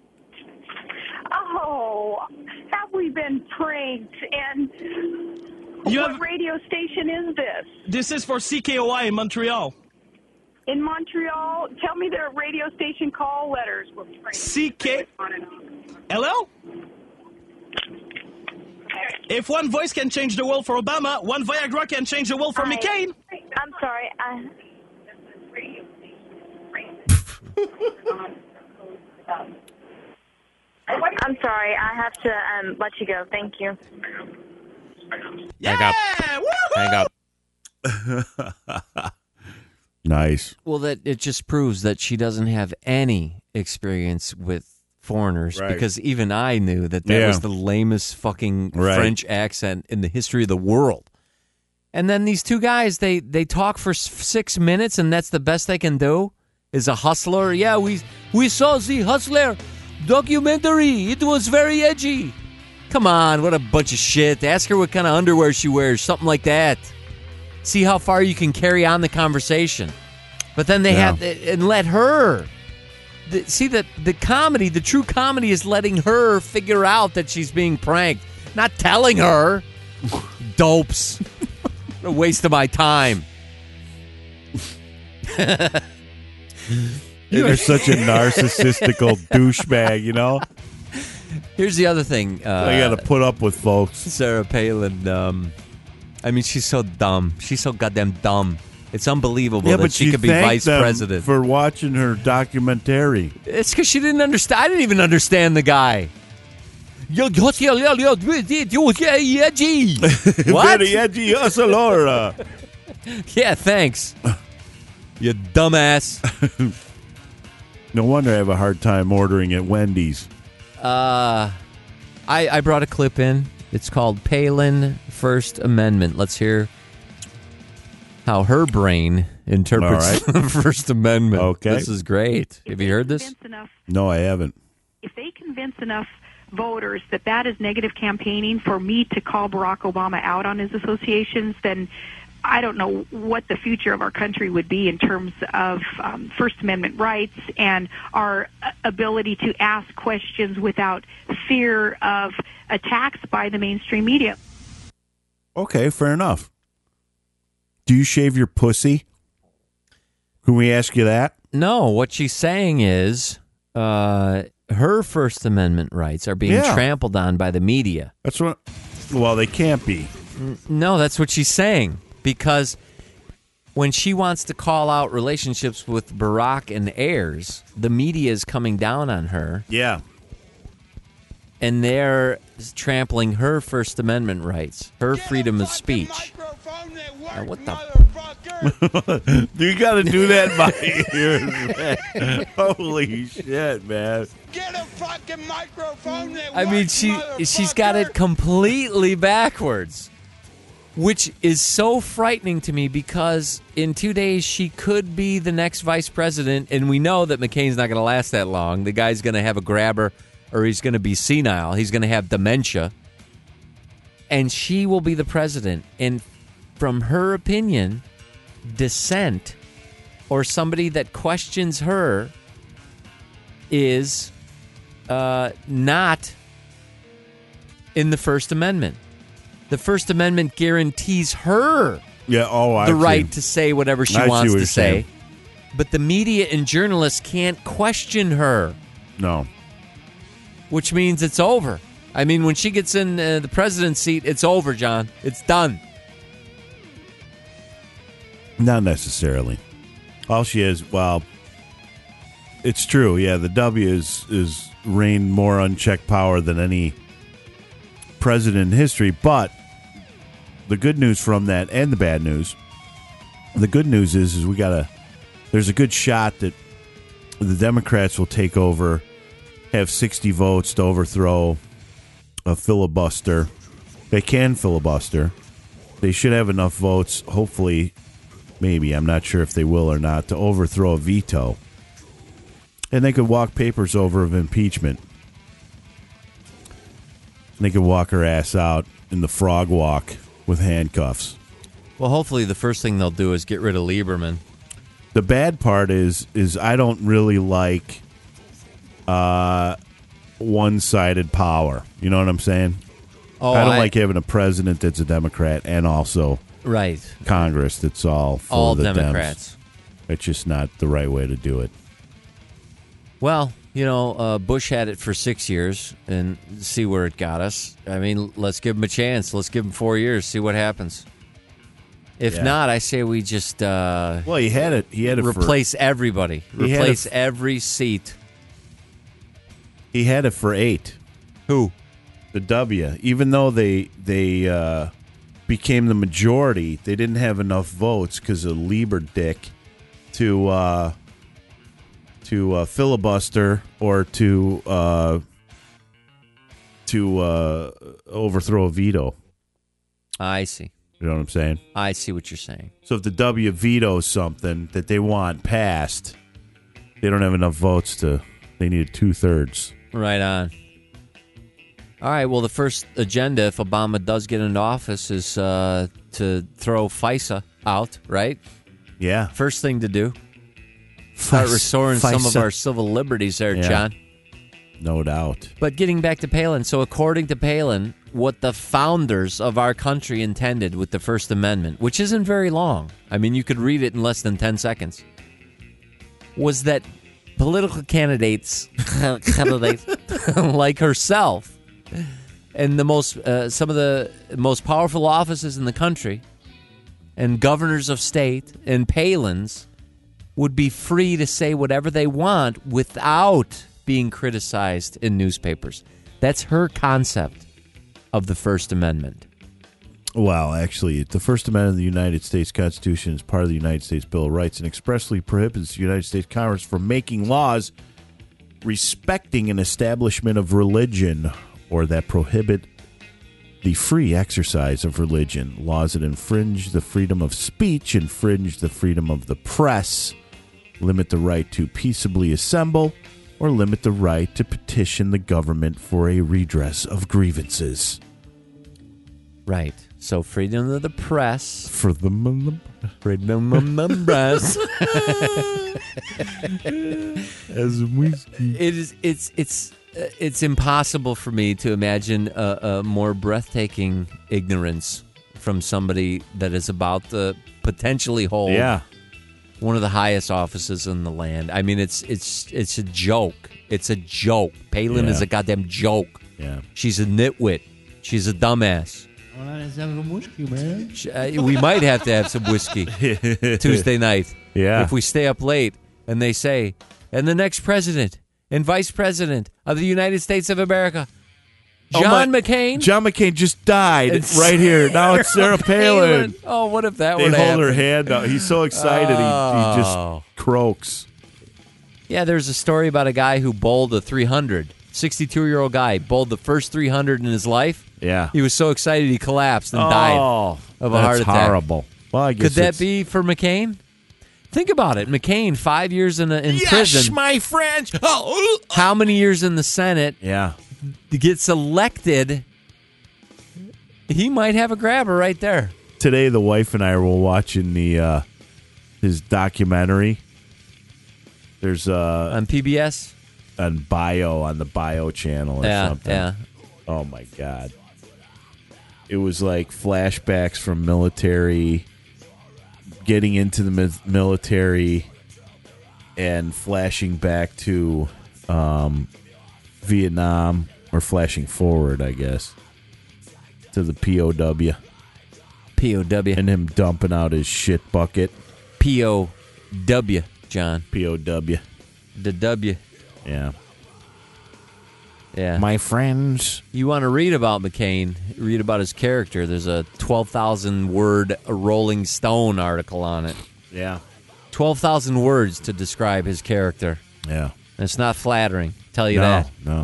Oh, have we been pranked? And what radio station is this? This is for CKOI in Montreal. In Montreal? Tell me their radio station call letters. Hello? If one voice can change the world for Obama, one Viagra can change the world for McCain. I'm sorry. I'm sorry. I have to let you go. Thank you. Hang up. Nice. Well, that it just proves that she doesn't have any experience with foreigners, Right. because even I knew that was the lamest fucking Right. French accent in the history of the world. And then these 2 guys, they talk for 6 minutes, and that's the best they can do. is a hustler. Yeah, we saw the Hustler documentary. It was very edgy. Come on, what a bunch of shit. Ask her what kind of underwear she wears, something like that. See how far you can carry on the conversation. But then they have and let her. See, the comedy, the true comedy is letting her figure out that she's being pranked, not telling her. Dopes. What a waste of my time. You're such a narcissistical douchebag, you know? Here's the other thing. I got to put up with folks. Sarah Palin, I mean, she's so dumb. She's so goddamn dumb. It's unbelievable that she could be vice president. For watching her documentary. It's because she didn't understand. I didn't even understand the guy. What? Very edgy hustler. Yeah, thanks. You dumbass. No wonder I have a hard time ordering at Wendy's. I brought a clip in. It's called Palin First Amendment. Let's hear how her brain interprets the First Amendment. Okay. This is great. Have you heard this? No, I haven't. If they convince enough voters that that is negative campaigning for me to call Barack Obama out on his associations, then I don't know what the future of our country would be in terms of First Amendment rights and our ability to ask questions without fear of attacks by the mainstream media. Okay, fair enough. Do you shave your pussy? Can we ask you that? No, what she's saying is her First Amendment rights are being trampled on by the media. That's what. Well, they can't be. No, that's what she's saying. Because when she wants to call out relationships with Barack and heirs, the media is coming down on her. Yeah. And they're trampling her First Amendment rights, her freedom of speech. What the? You got to do that by ears, man. Holy shit, man. Get a fucking microphone. I mean, she's got it completely backwards. Which is so frightening to me because in 2 days she could be the next vice president, and we know that McCain's not going to last that long. The guy's going to have a grabber, or he's going to be senile. He's going to have dementia. And she will be the president. And from her opinion, dissent or somebody that questions her is not in the First Amendment. The First Amendment guarantees her the right to say whatever she wants to say. But the media and journalists can't question her. No. Which means it's over. I mean, when she gets in the president's seat, it's over, John. It's done. Not necessarily. All she is, well, it's true. Yeah, the W is reigned more unchecked power than any president in history, but the good news from that and the bad news. The good news is there's a good shot that the Democrats will take over, have 60 votes to overthrow a filibuster. They can filibuster. They should have enough votes, hopefully, maybe, I'm not sure if they will or not, to overthrow a veto. And they could walk papers over of impeachment. They could walk her ass out in the frog walk with handcuffs. Well, hopefully the first thing they'll do is get rid of Lieberman. The bad part is I don't really like one-sided power. You know what I'm saying? Oh, I don't like having a president that's a Democrat and also Congress that's all the Democrats. Dems. It's just not the right way to do it. Well, you know, Bush had it for 6 years and see where it got us. I mean, let's give him a chance. Let's give him 4 years, see what happens. If not, I say we just well, he had it. He had it. Replace everybody. Replace every seat. He had it for 8. Who? The W. Even though they became the majority, they didn't have enough votes because of Lieber Dick to filibuster or to overthrow a veto. I see. You know what I'm saying? I see what you're saying. So if the W vetoes something that they want passed, They don't have enough votes they need 2/3. Right on. All right, well, the first agenda, if Obama does get into office, is to throw FISA out, right? Yeah. First thing to do. Start restoring some of FISA. our civil liberties there, Yeah. John. No doubt. But getting back to Palin, so according to Palin, what the founders of our country intended with the First Amendment, which isn't very long, I mean, you could read it in less than 10 seconds, was that political candidates like herself and some of the most powerful offices in the country and governors of state and Palins would be free to say whatever they want without being criticized in newspapers. That's her concept of the First Amendment. Well, actually, the First Amendment of the United States Constitution is part of the United States Bill of Rights and expressly prohibits the United States Congress from making laws respecting an establishment of religion or that prohibit the free exercise of religion. Laws that infringe the freedom of speech, infringe the freedom of the press, limit the right to peaceably assemble, or limit the right to petition the government for a redress of grievances. Right. So freedom of the press. Freedom of the press. As whiskey. It's impossible for me to imagine a more breathtaking ignorance from somebody that is about to potentially hold one of the highest offices in the land. I mean, it's a joke. It's a joke. Palin is a goddamn joke. Yeah. She's a nitwit. She's a dumbass. Let's have some whiskey, man. We might have to have some whiskey Tuesday night. Yeah. If we stay up late and they say, and the next president and vice president of the United States of America, John McCain. John McCain just died right here. Now it's Sarah Palin. Oh, what if that They would hold happen? her hand out. He's so excited he just croaks. Yeah, there's a story about a guy who bowled a 300. 62-year-old guy bowled the first 300 in his life. Yeah. He was so excited he collapsed and died of a heart attack. Horrible. Well, I guess Could that be for McCain? Think about it. McCain, 5 years in prison. my friend. How many years in the Senate? Yeah. Gets elected. He might have a grabber right there. Today, the wife and I were watching his documentary. There's on PBS? On the Bio channel or something. Yeah. Oh, my God. It was like flashbacks from military, getting into the military, and flashing back to Vietnam, or flashing forward, I guess, to the POW. POW. And him dumping out his shit bucket. POW, John. POW. The W. Yeah. Yeah. My friends. You want to read about McCain, read about his character. There's a 12,000-word Rolling Stone article on it. Yeah. 12,000 words to describe his character. Yeah. And it's not flattering, tell you that. No.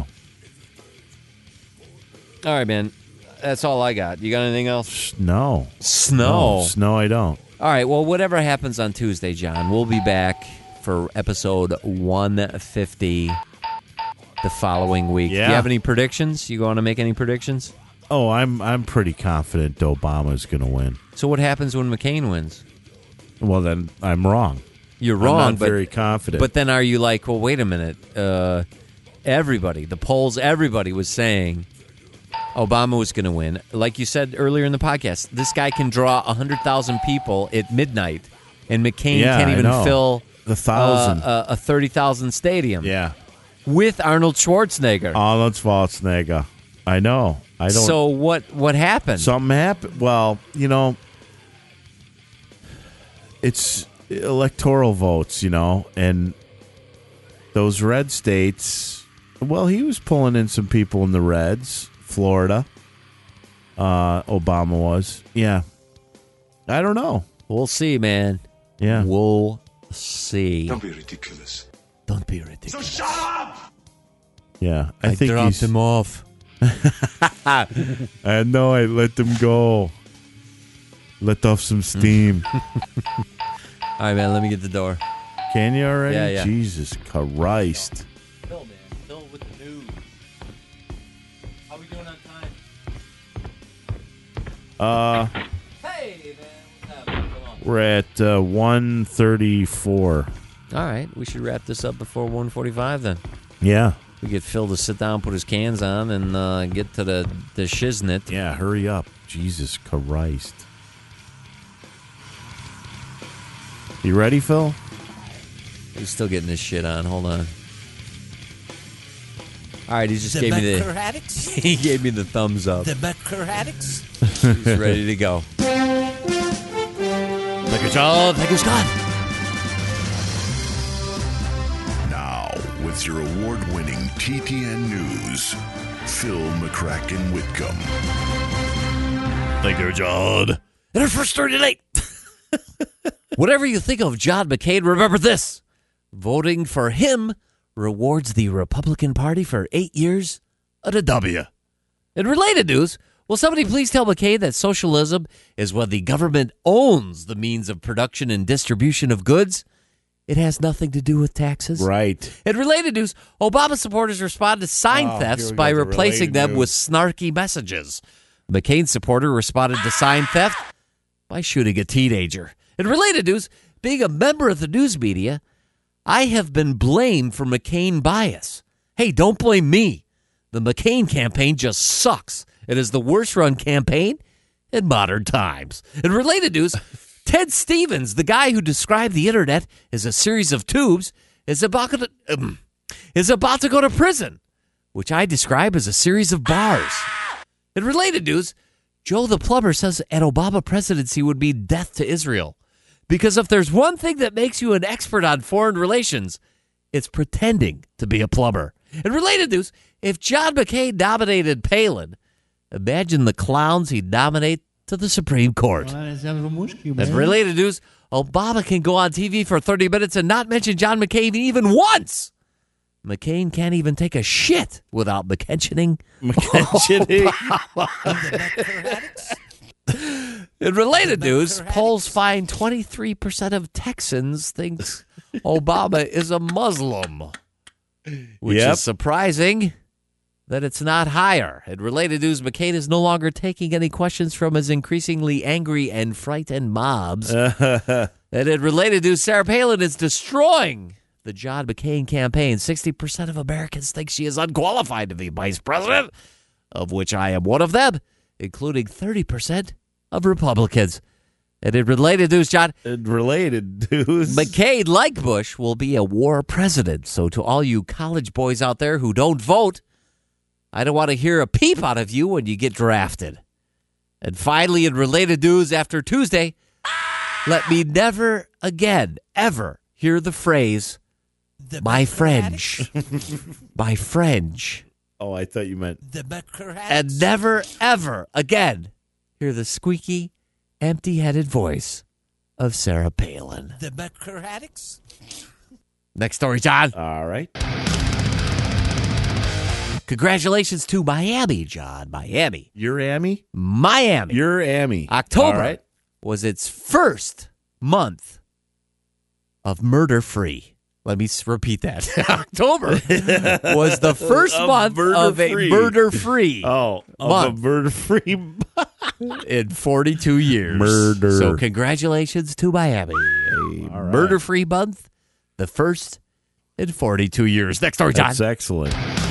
All right, man. That's all I got. You got anything else? No. Snow. Snow, I don't. All right, well, whatever happens on Tuesday, John, we'll be back for episode 150 the following week. Yeah. Do you have any predictions? You want to make any predictions? Oh, I'm pretty confident Obama's going to win. So what happens when McCain wins? Well, then I'm wrong. You're wrong, I'm not but very confident. But then are you like, well, wait a minute. Everybody, the polls, everybody was saying Obama was going to win. Like you said earlier in the podcast, this guy can draw 100,000 people at midnight, and McCain can't even fill a 1,000, a 30,000 stadium. Yeah, with Arnold Schwarzenegger. Arnold Schwarzenegger. I know. I don't. So what happened? Something happened. Well, it's electoral votes, and those red states. Well, he was pulling in some people in the reds. Florida. Obama was. Yeah. I don't know. We'll see, man. Yeah. We'll see. Don't be ridiculous. Don't be ridiculous. So shut up! Yeah. I think dropped him off. I know. I let them go. Let off some steam. All right, man. Let me get the door. Can you already? Yeah. Jesus Christ. Phil, man. Phil with the news. How we doing on time? Hey, man. What's happening? Come on. We're at 1:34. All right. We should wrap this up before 1:45 then. Yeah. We get Phil to sit down, put his cans on, and get to the shiznit. Yeah, hurry up. Jesus Christ. You ready, Phil? He's still getting his shit on. Hold on. All right, he just gave me the... He gave me the thumbs up. The Buckaratics? He's ready to go. Thank you, John. Thank you, Scott. Now, with your award-winning TTN News, Phil McCracken Whitcomb. Thank you, John. And our first story tonight. Whatever you think of John McCain, remember this. Voting for him rewards the Republican Party for 8 years at a W. In related news, will somebody please tell McCain that socialism is when the government owns the means of production and distribution of goods? It has nothing to do with taxes. Right. In related news, Obama supporters respond to sign thefts by replacing them with snarky messages. McCain supporter responded to sign theft by shooting a teenager. In related news, being a member of the news media, I have been blamed for McCain bias. Hey, don't blame me. The McCain campaign just sucks. It is the worst-run campaign in modern times. In related news, Ted Stevens, the guy who described the internet as a series of tubes, is about to go to prison, which I describe as a series of bars. In related news, Joe the plumber says an Obama presidency would be death to Israel. Because if there's one thing that makes you an expert on foreign relations, it's pretending to be a plumber. In related news, if John McCain nominated Palin, imagine the clowns he'd nominate to the Supreme Court. In related news, Obama can go on TV for 30 minutes and not mention John McCain even once. McCain can't even take a shit without mentioning In related news, polls find 23% of Texans thinks Obama is a Muslim, which is surprising that it's not higher. In related news, McCain is no longer taking any questions from his increasingly angry and frightened mobs. And in related news, Sarah Palin is destroying the John McCain campaign. 60% of Americans think she is unqualified to be vice president, of which I am one of them, including 30% of Republicans. And in related news, John, McCain, like Bush, will be a war president. So to all you college boys out there who don't vote, I don't want to hear a peep out of you when you get drafted. And finally, in related news, after Tuesday, let me never again, ever hear the phrase, my French. My French. Oh, I thought you meant... And never, ever again hear the squeaky, empty-headed voice of Sarah Palin. The Buckaratics? Next story, John. All right. Congratulations to Miami, John. Miami. Your Amy? Miami. Your Amy. October was its first month of murder-free. Let me repeat that. October was the first month of a murder-free month. A murder-free in 42 years. Murder. So congratulations to Miami. A murder-free month, the first in 42 years. Next story, John. That's excellent.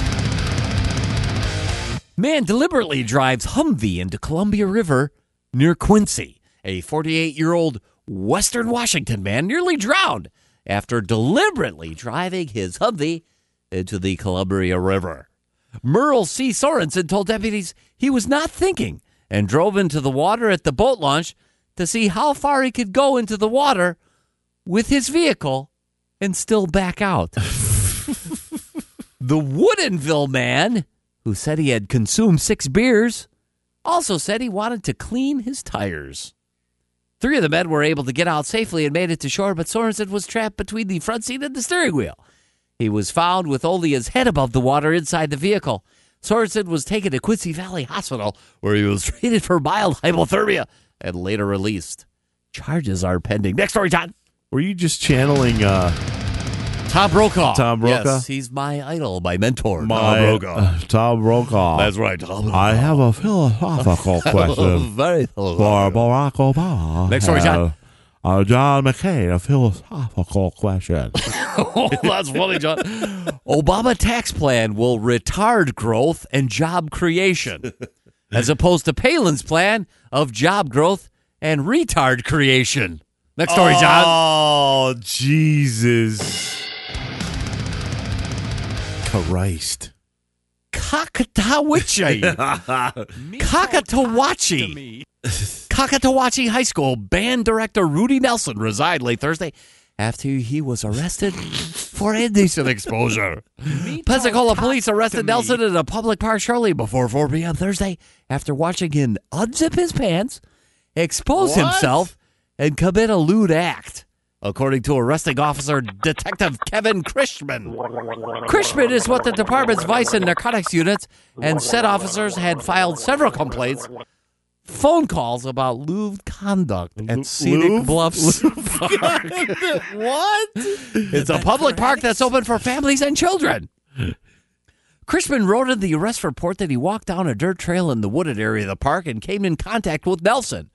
Man deliberately drives Humvee into Columbia River near Quincy. A 48-year-old Western Washington man nearly drowned after deliberately driving his Humvee into the Columbia River. Merle C. Sorensen told deputies he was not thinking and drove into the water at the boat launch to see how far he could go into the water with his vehicle and still back out. The Woodinville man, who said he had consumed 6 beers, also said he wanted to clean his tires. 3 of the men were able to get out safely and made it to shore, but Sorensen was trapped between the front seat and the steering wheel. He was found with only his head above the water inside the vehicle. Sorensen was taken to Quincy Valley Hospital, where he was treated for mild hypothermia and later released. Charges are pending. Next story, John. Were you just channeling Tom Brokaw? Tom Brokaw? Yes, he's my idol, my mentor, Tom Brokaw. Tom Brokaw. That's right, Tom Brokaw. I have a philosophical question Very for Barack Obama. Next story, John. John McCain, a philosophical question. Oh, that's funny, John. Obama tax plan will retard growth and job creation, as opposed to Palin's plan of job growth and retard creation. Next story, John. Oh, Jesus. Christ. Kakatawachi. Kakatawachi High School band director Rudy Nelson resigned late Thursday after he was arrested for indecent exposure. Pensacola police arrested Nelson in a public park shortly before 4 p.m. Thursday after watching him unzip his pants, expose himself, and commit a lewd act, according to arresting officer Detective Kevin Christman. Christman is what the department's vice and narcotics units and said officers had filed several complaints, phone calls about lewd conduct at Scenic Bluffs Park. What? It's a public park that's open for families and children. Christman wrote in the arrest report that he walked down a dirt trail in the wooded area of the park and came in contact with Nelson,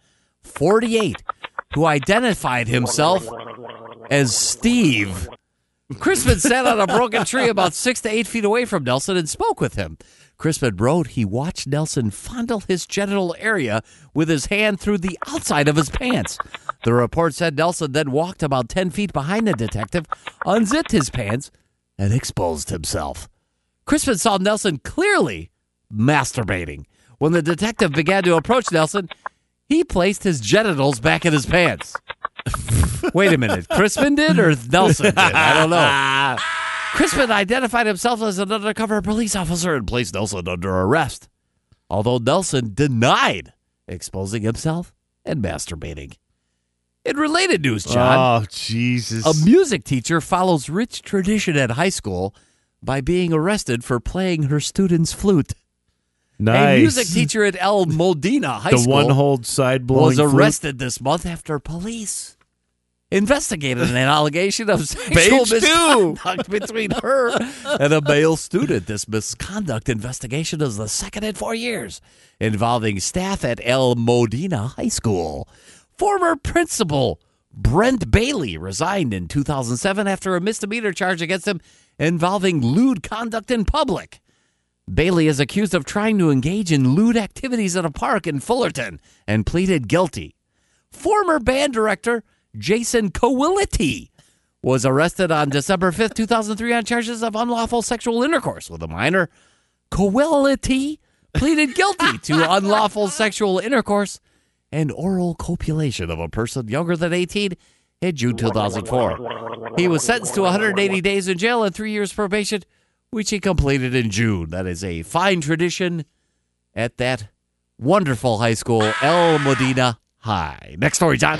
48, who identified himself as Steve. Crispin sat on a broken tree about 6 to 8 feet away from Nelson and spoke with him. Crispin wrote he watched Nelson fondle his genital area with his hand through the outside of his pants. The report said Nelson then walked about 10 feet behind the detective, unzipped his pants, and exposed himself. Crispin saw Nelson clearly masturbating. When the detective began to approach Nelson, he placed his genitals back in his pants. Wait a minute. Crispin did or Nelson did? I don't know. Crispin identified himself as an undercover police officer and placed Nelson under arrest, although Nelson denied exposing himself and masturbating. In related news, John. Oh, Jesus. A music teacher follows rich tradition at high school by being arrested for playing her student's flute. Nice. A music teacher at El Modena High School, the one-hold side blowing was arrested this month after police investigated an allegation of sexual misconduct between her and a male student. This misconduct investigation is the second in 4 years, involving staff at El Modena High School. Former principal Brent Bailey resigned in 2007 after a misdemeanor charge against him involving lewd conduct in public. Bailey is accused of trying to engage in lewd activities at a park in Fullerton and pleaded guilty. Former band director Jason Kowality was arrested on December 5th, 2003 on charges of unlawful sexual intercourse with a minor. Kowality pleaded guilty to unlawful sexual intercourse and oral copulation of a person younger than 18 in June 2004. He was sentenced to 180 days in jail and 3 years probation, which he completed in June. That is a fine tradition at that wonderful high school, El Modena High. Next story, John.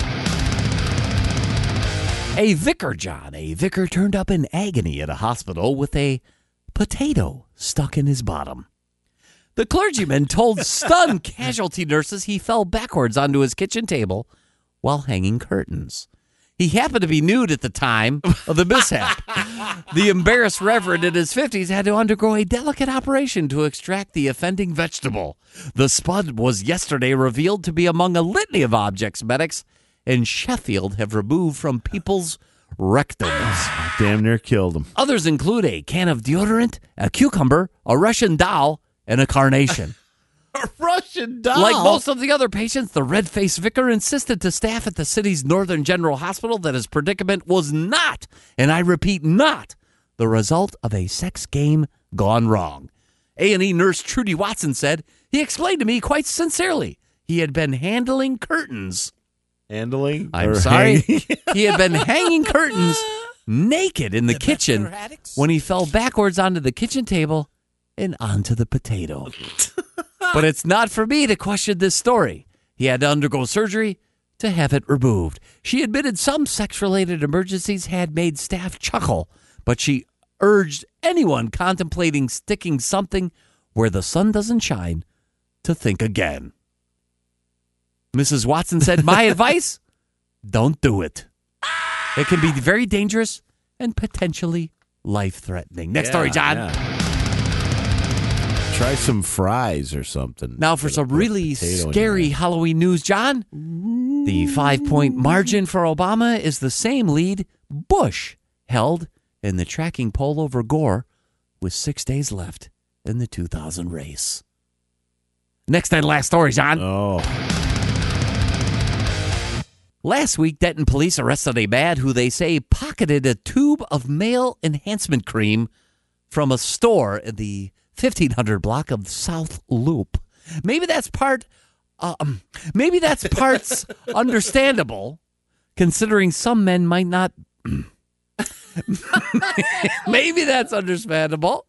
A vicar turned up in agony at a hospital with a potato stuck in his bottom. The clergyman told stunned casualty nurses he fell backwards onto his kitchen table while hanging curtains. He happened to be nude at the time of the mishap. The embarrassed reverend in his 50s had to undergo a delicate operation to extract the offending vegetable. The spud was yesterday revealed to be among a litany of objects medics in Sheffield have removed from people's rectums. Damn near killed him. Others include a can of deodorant, a cucumber, a Russian doll, and a carnation. A Russian doll? Like most of the other patients, the red-faced vicar insisted to staff at the city's Northern General Hospital that his predicament was not, and I repeat, not, the result of a sex game gone wrong. A&E nurse Trudy Watson said, he explained to me quite sincerely he had been handling curtains. Handling? I'm sorry. He had been hanging curtains naked in the kitchen when he fell backwards onto the kitchen table and onto the potato. But it's not for me to question this story. He had to undergo surgery to have it removed. She admitted some sex-related emergencies had made staff chuckle, but she urged anyone contemplating sticking something where the sun doesn't shine to think again. Mrs. Watson said, my advice, don't do it. It can be very dangerous and potentially life-threatening. Next story, John. Yeah. Try some fries or something. Now for some really scary Halloween news, John. The 5-point margin for Obama is the same lead Bush held in the tracking poll over Gore with 6 days left in the 2000 race. Next and last story, John. Oh. Last week, Denton police arrested a man who they say pocketed a tube of male enhancement cream from a store in the 1500 block of South Loop. Maybe that's parts understandable, considering some men might not. Maybe that's understandable.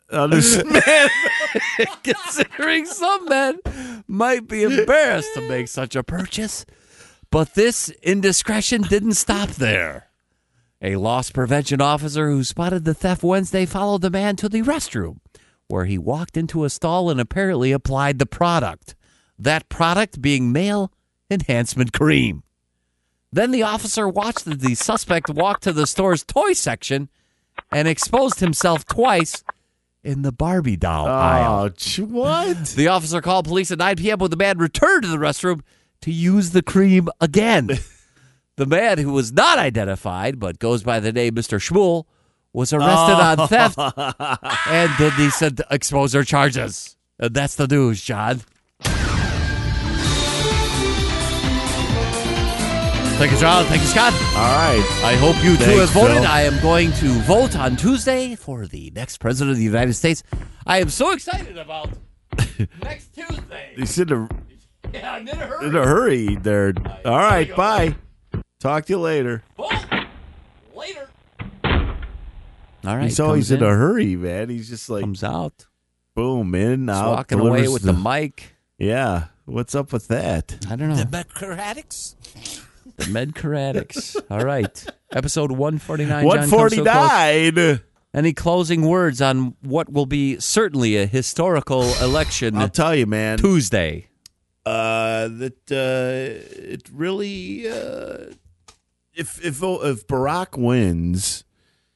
Considering some men might be embarrassed to make such a purchase. But this indiscretion didn't stop there. A loss prevention officer who spotted the theft Wednesday followed the man to the restroom, where he walked into a stall and apparently applied the product. That product being male enhancement cream. Then the officer watched the suspect walk to the store's toy section and exposed himself twice in the Barbie doll aisle. What? The officer called police at 9 p.m. when the man returned to the restroom to use the cream again. The man, who was not identified but goes by the name Mr. Schmuel, was arrested on theft and then he said exposure charges. And that's the news, John. Thank you, John. Thank you, Scott. All right. I hope you too have voted. Phil. I am going to vote on Tuesday for the next president of the United States. I am so excited about next Tuesday. He's in a I'm in a hurry. hurry there. All right, bye. Talk to you later. Later. All right. He's always in a hurry, man. He's just like comes out. Boom, in, He's out. walking away with the mic. Yeah. What's up with that? I don't know. The Medcaratics? The Medcaratics. All right. Episode 149. 149. Any closing words on what will be certainly a historical election? I'll tell you, man. Tuesday. It really if Barack wins,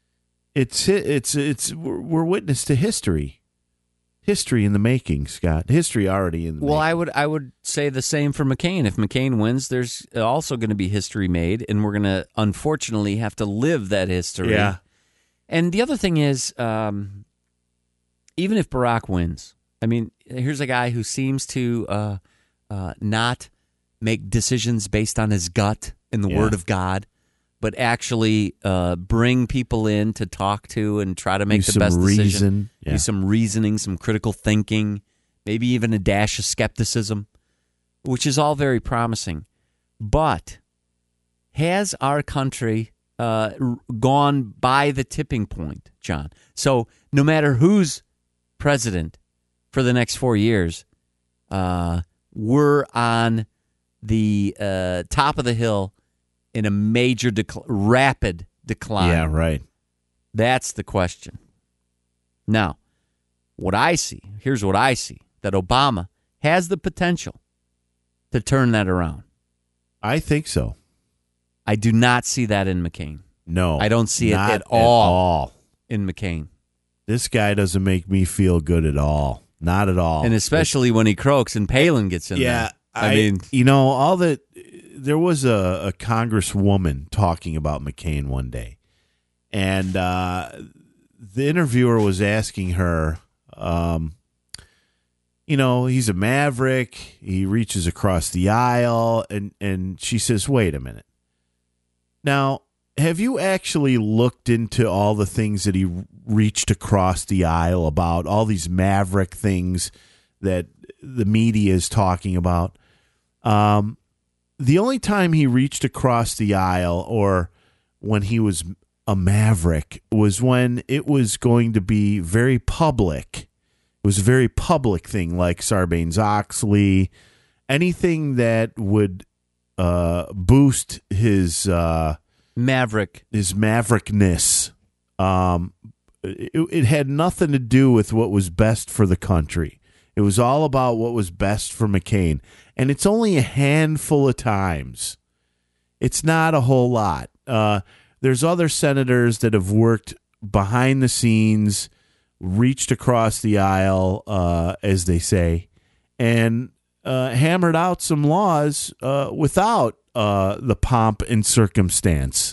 we're witness to history. History in the making, Scott. History already in the making. I would say the same for McCain. If McCain wins, there's also going to be history made, and we're going to unfortunately have to live that history. Yeah. And the other thing is, even if Barack wins, I mean, here's a guy who seems to not make decisions based on his gut and the Word of God, but actually bring people in to talk to and try to make the best decision. Do some reasoning, some critical thinking, maybe even a dash of skepticism, which is all very promising. But has our country gone by the tipping point, John? So no matter who's president for the next 4 years, we're on the top of the hill in a major, rapid decline. Yeah, right. That's the question. Now, here's what I see, that Obama has the potential to turn that around. I think so. I do not see that in McCain. No. I don't see it at all in McCain. This guy doesn't make me feel good at all. Not at all. And especially when he croaks and Palin gets in there. Yeah. I mean, there was a congresswoman talking about McCain one day, and the interviewer was asking her, he's a maverick. He reaches across the aisle, and she says, wait a minute. Now, have you actually looked into all the things that he reached across the aisle about, all these maverick things that the media is talking about? The only time he reached across the aisle or when he was a maverick was when it was going to be very public. It was a very public thing, like Sarbanes-Oxley, anything that would boost his maverickness. It had nothing to do with what was best for the country. It was all about what was best for McCain. And it's only a handful of times. It's not a whole lot. there's other senators that have worked behind the scenes, reached across the aisle, as they say, and hammered out some laws without the pomp and circumstance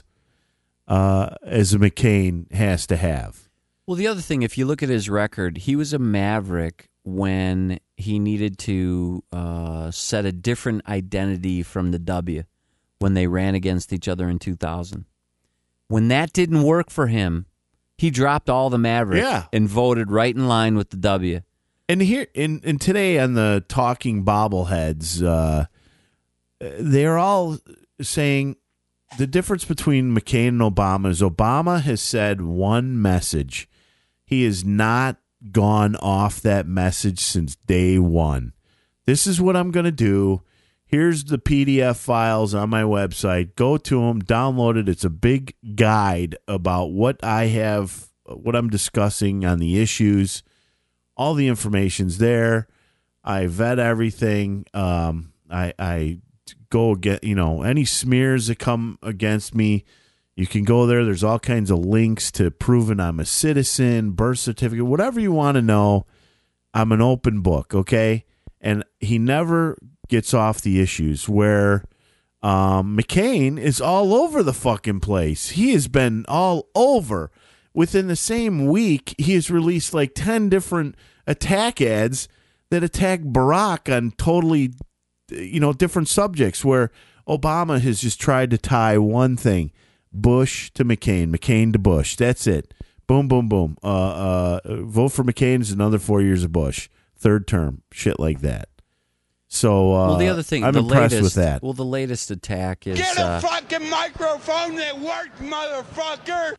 as a McCain has to have. Well, the other thing, if you look at his record, he was a maverick when he needed to set a different identity from the W when they ran against each other in 2000. When that didn't work for him, he dropped all the maverick and voted right in line with the W. And here, in today on the Talking Bobbleheads, they're all saying the difference between McCain and Obama is Obama has said one message. He has not gone off that message since day one. This is what I'm going to do. Here's the PDF files on my website. Go to them, download it. It's a big guide about what I have, what I'm discussing on the issues. All the information's there. I vet everything. I go get, any smears that come against me. You can go there. There's all kinds of links to proving I'm a citizen, birth certificate, whatever you want to know. I'm an open book, okay? And he never gets off the issues where McCain is all over the fucking place. He has been all over. Within the same week, he has released like 10 different attack ads that attack Barack on totally, different subjects where Obama has just tried to tie one thing. Bush to McCain, McCain to Bush. That's it. Boom, boom, boom. Vote for McCain is another 4 years of Bush. Third term. Shit like that. So the other thing, I'm impressed with that. Well, the latest attack is... Get a fucking microphone that works, motherfucker!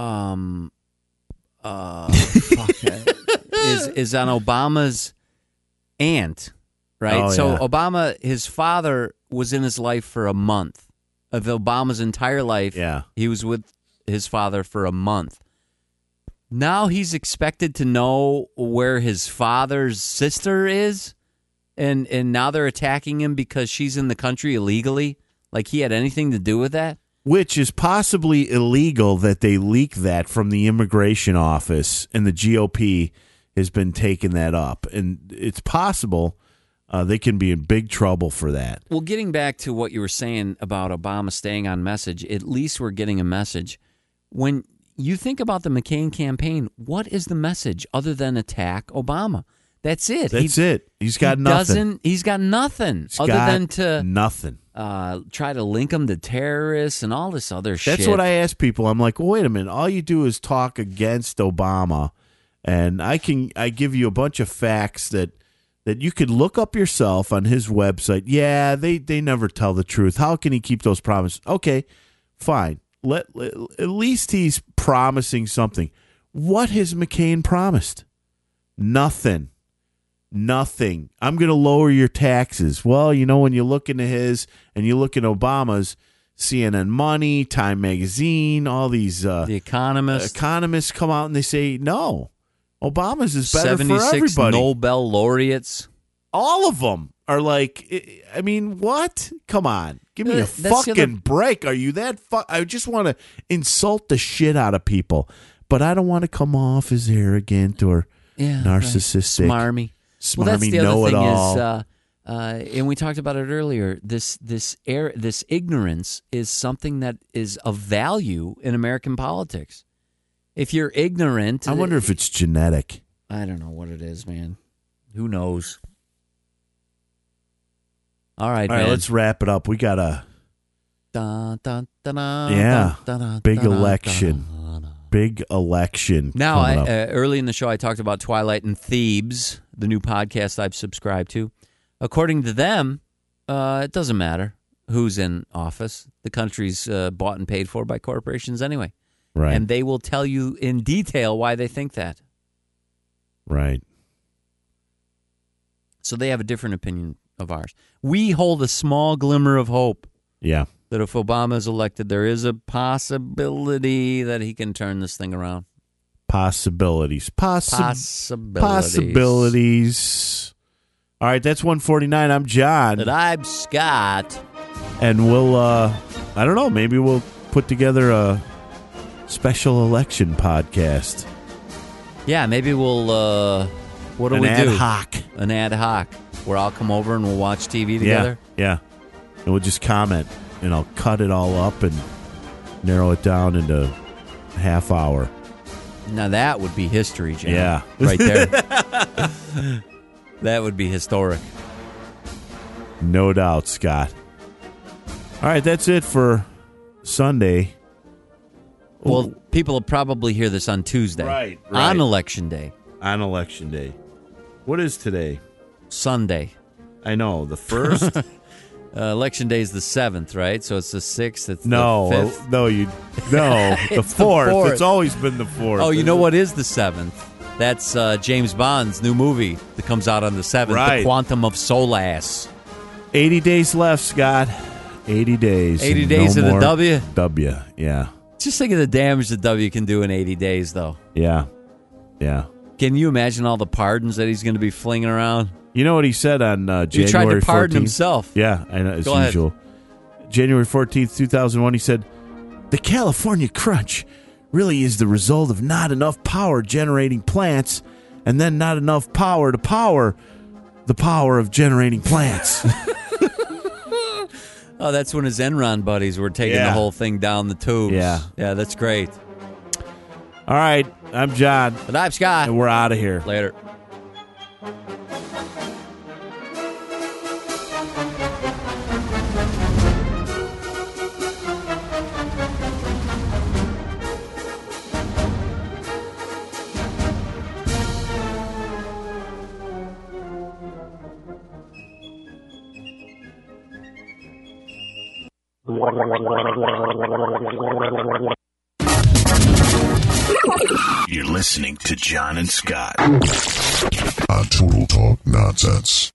Is on Obama's aunt, right? Oh, so yeah. Obama, his father was in his life for a month. Of Obama's entire life, he was with his father for a month. Now he's expected to know where his father's sister is, and now they're attacking him because she's in the country illegally, like he had anything to do with that? Which is possibly illegal that they leak that from the immigration office, and the GOP has been taking that up. And it's possible they can be in big trouble for that. Well, getting back to what you were saying about Obama staying on message, at least we're getting a message. When you think about the McCain campaign, what is the message other than attack Obama? That's it. That's it. He's got nothing. He's got nothing than to nothing. Try to link him to terrorists and all this other shit. That's what I ask people. I'm like, well, wait a minute. All you do is talk against Obama, and I give you a bunch of facts that you could look up yourself on his website. Yeah, they never tell the truth. How can he keep those promises? Okay, fine. At least he's promising something. What has McCain promised? Nothing. I'm going to lower your taxes. Well, when you look into his and you look at Obama's, CNN Money, Time Magazine, all these The Economist. Economists come out and they say, no, Obama's is better for 76 everybody. Nobel laureates. All of them are like, I mean, what? Come on. Give me a That's the fucking other- break. Are you that I just want to insult the shit out of people, but I don't want to come off as arrogant or narcissistic. Smarmy. Smarmy, Well, that's the other know-it-all. thing is, and we talked about it earlier, this ignorance is something that is of value in American politics. If you're ignorant... I wonder if it's genetic. I don't know what it is, man. Who knows? All right, man. Let's wrap it up. We got a big election. Big election. Now, early in the show, I talked about Twilight and Thebes, the new podcast I've subscribed to. According to them, it doesn't matter who's in office. The country's bought and paid for by corporations anyway. Right. And they will tell you in detail why they think that. Right. So they have a different opinion of ours. We hold a small glimmer of hope. Yeah. That if Obama is elected, there is a possibility that he can turn this thing around. Possibilities. Possibilities. All right, that's 149. I'm John. And I'm Scott. And we'll, I don't know, maybe we'll put together a special election podcast. Yeah, maybe we'll. What do An we ad do? hoc. An ad hoc, where I'll come over and we'll watch TV together. Yeah. And we'll just comment, and I'll cut it all up and narrow it down into a half hour. Now that would be history, John. Yeah. Right there. That would be historic. No doubt, Scott. All right, that's it for Sunday. Well, people will probably hear this on Tuesday. Right. On Election Day. On Election Day. What is today? Sunday. I know, the 1st. Election Day is the 7th, right? So it's the 6th. It's No, the 5th. the It's the 4th. 4th. It's always been the 4th. Oh, you know what is the 7th? That's James Bond's new movie that comes out on the 7th, Right. The Quantum of Solace. 80 days left, Scott. 80 days. 80 and days no of the more W? W, yeah. Just think of the damage the W can do in 80 days, though. Yeah. Can you imagine all the pardons that he's going to be flinging around? You know what he said on January 14th? He tried to pardon himself. Yeah, I know, as Go ahead. usual. January 14th, 2001, he said, "The California crunch really is the result of not enough power generating plants and then not enough power to power the power of generating plants." Oh, that's when his Enron buddies were taking Yeah. the whole thing down the tubes. Yeah. Yeah, that's great. All right, I'm John. And I'm Scott. And we're out of here. Later. You're listening to John and Scott on Total Talk Nonsense.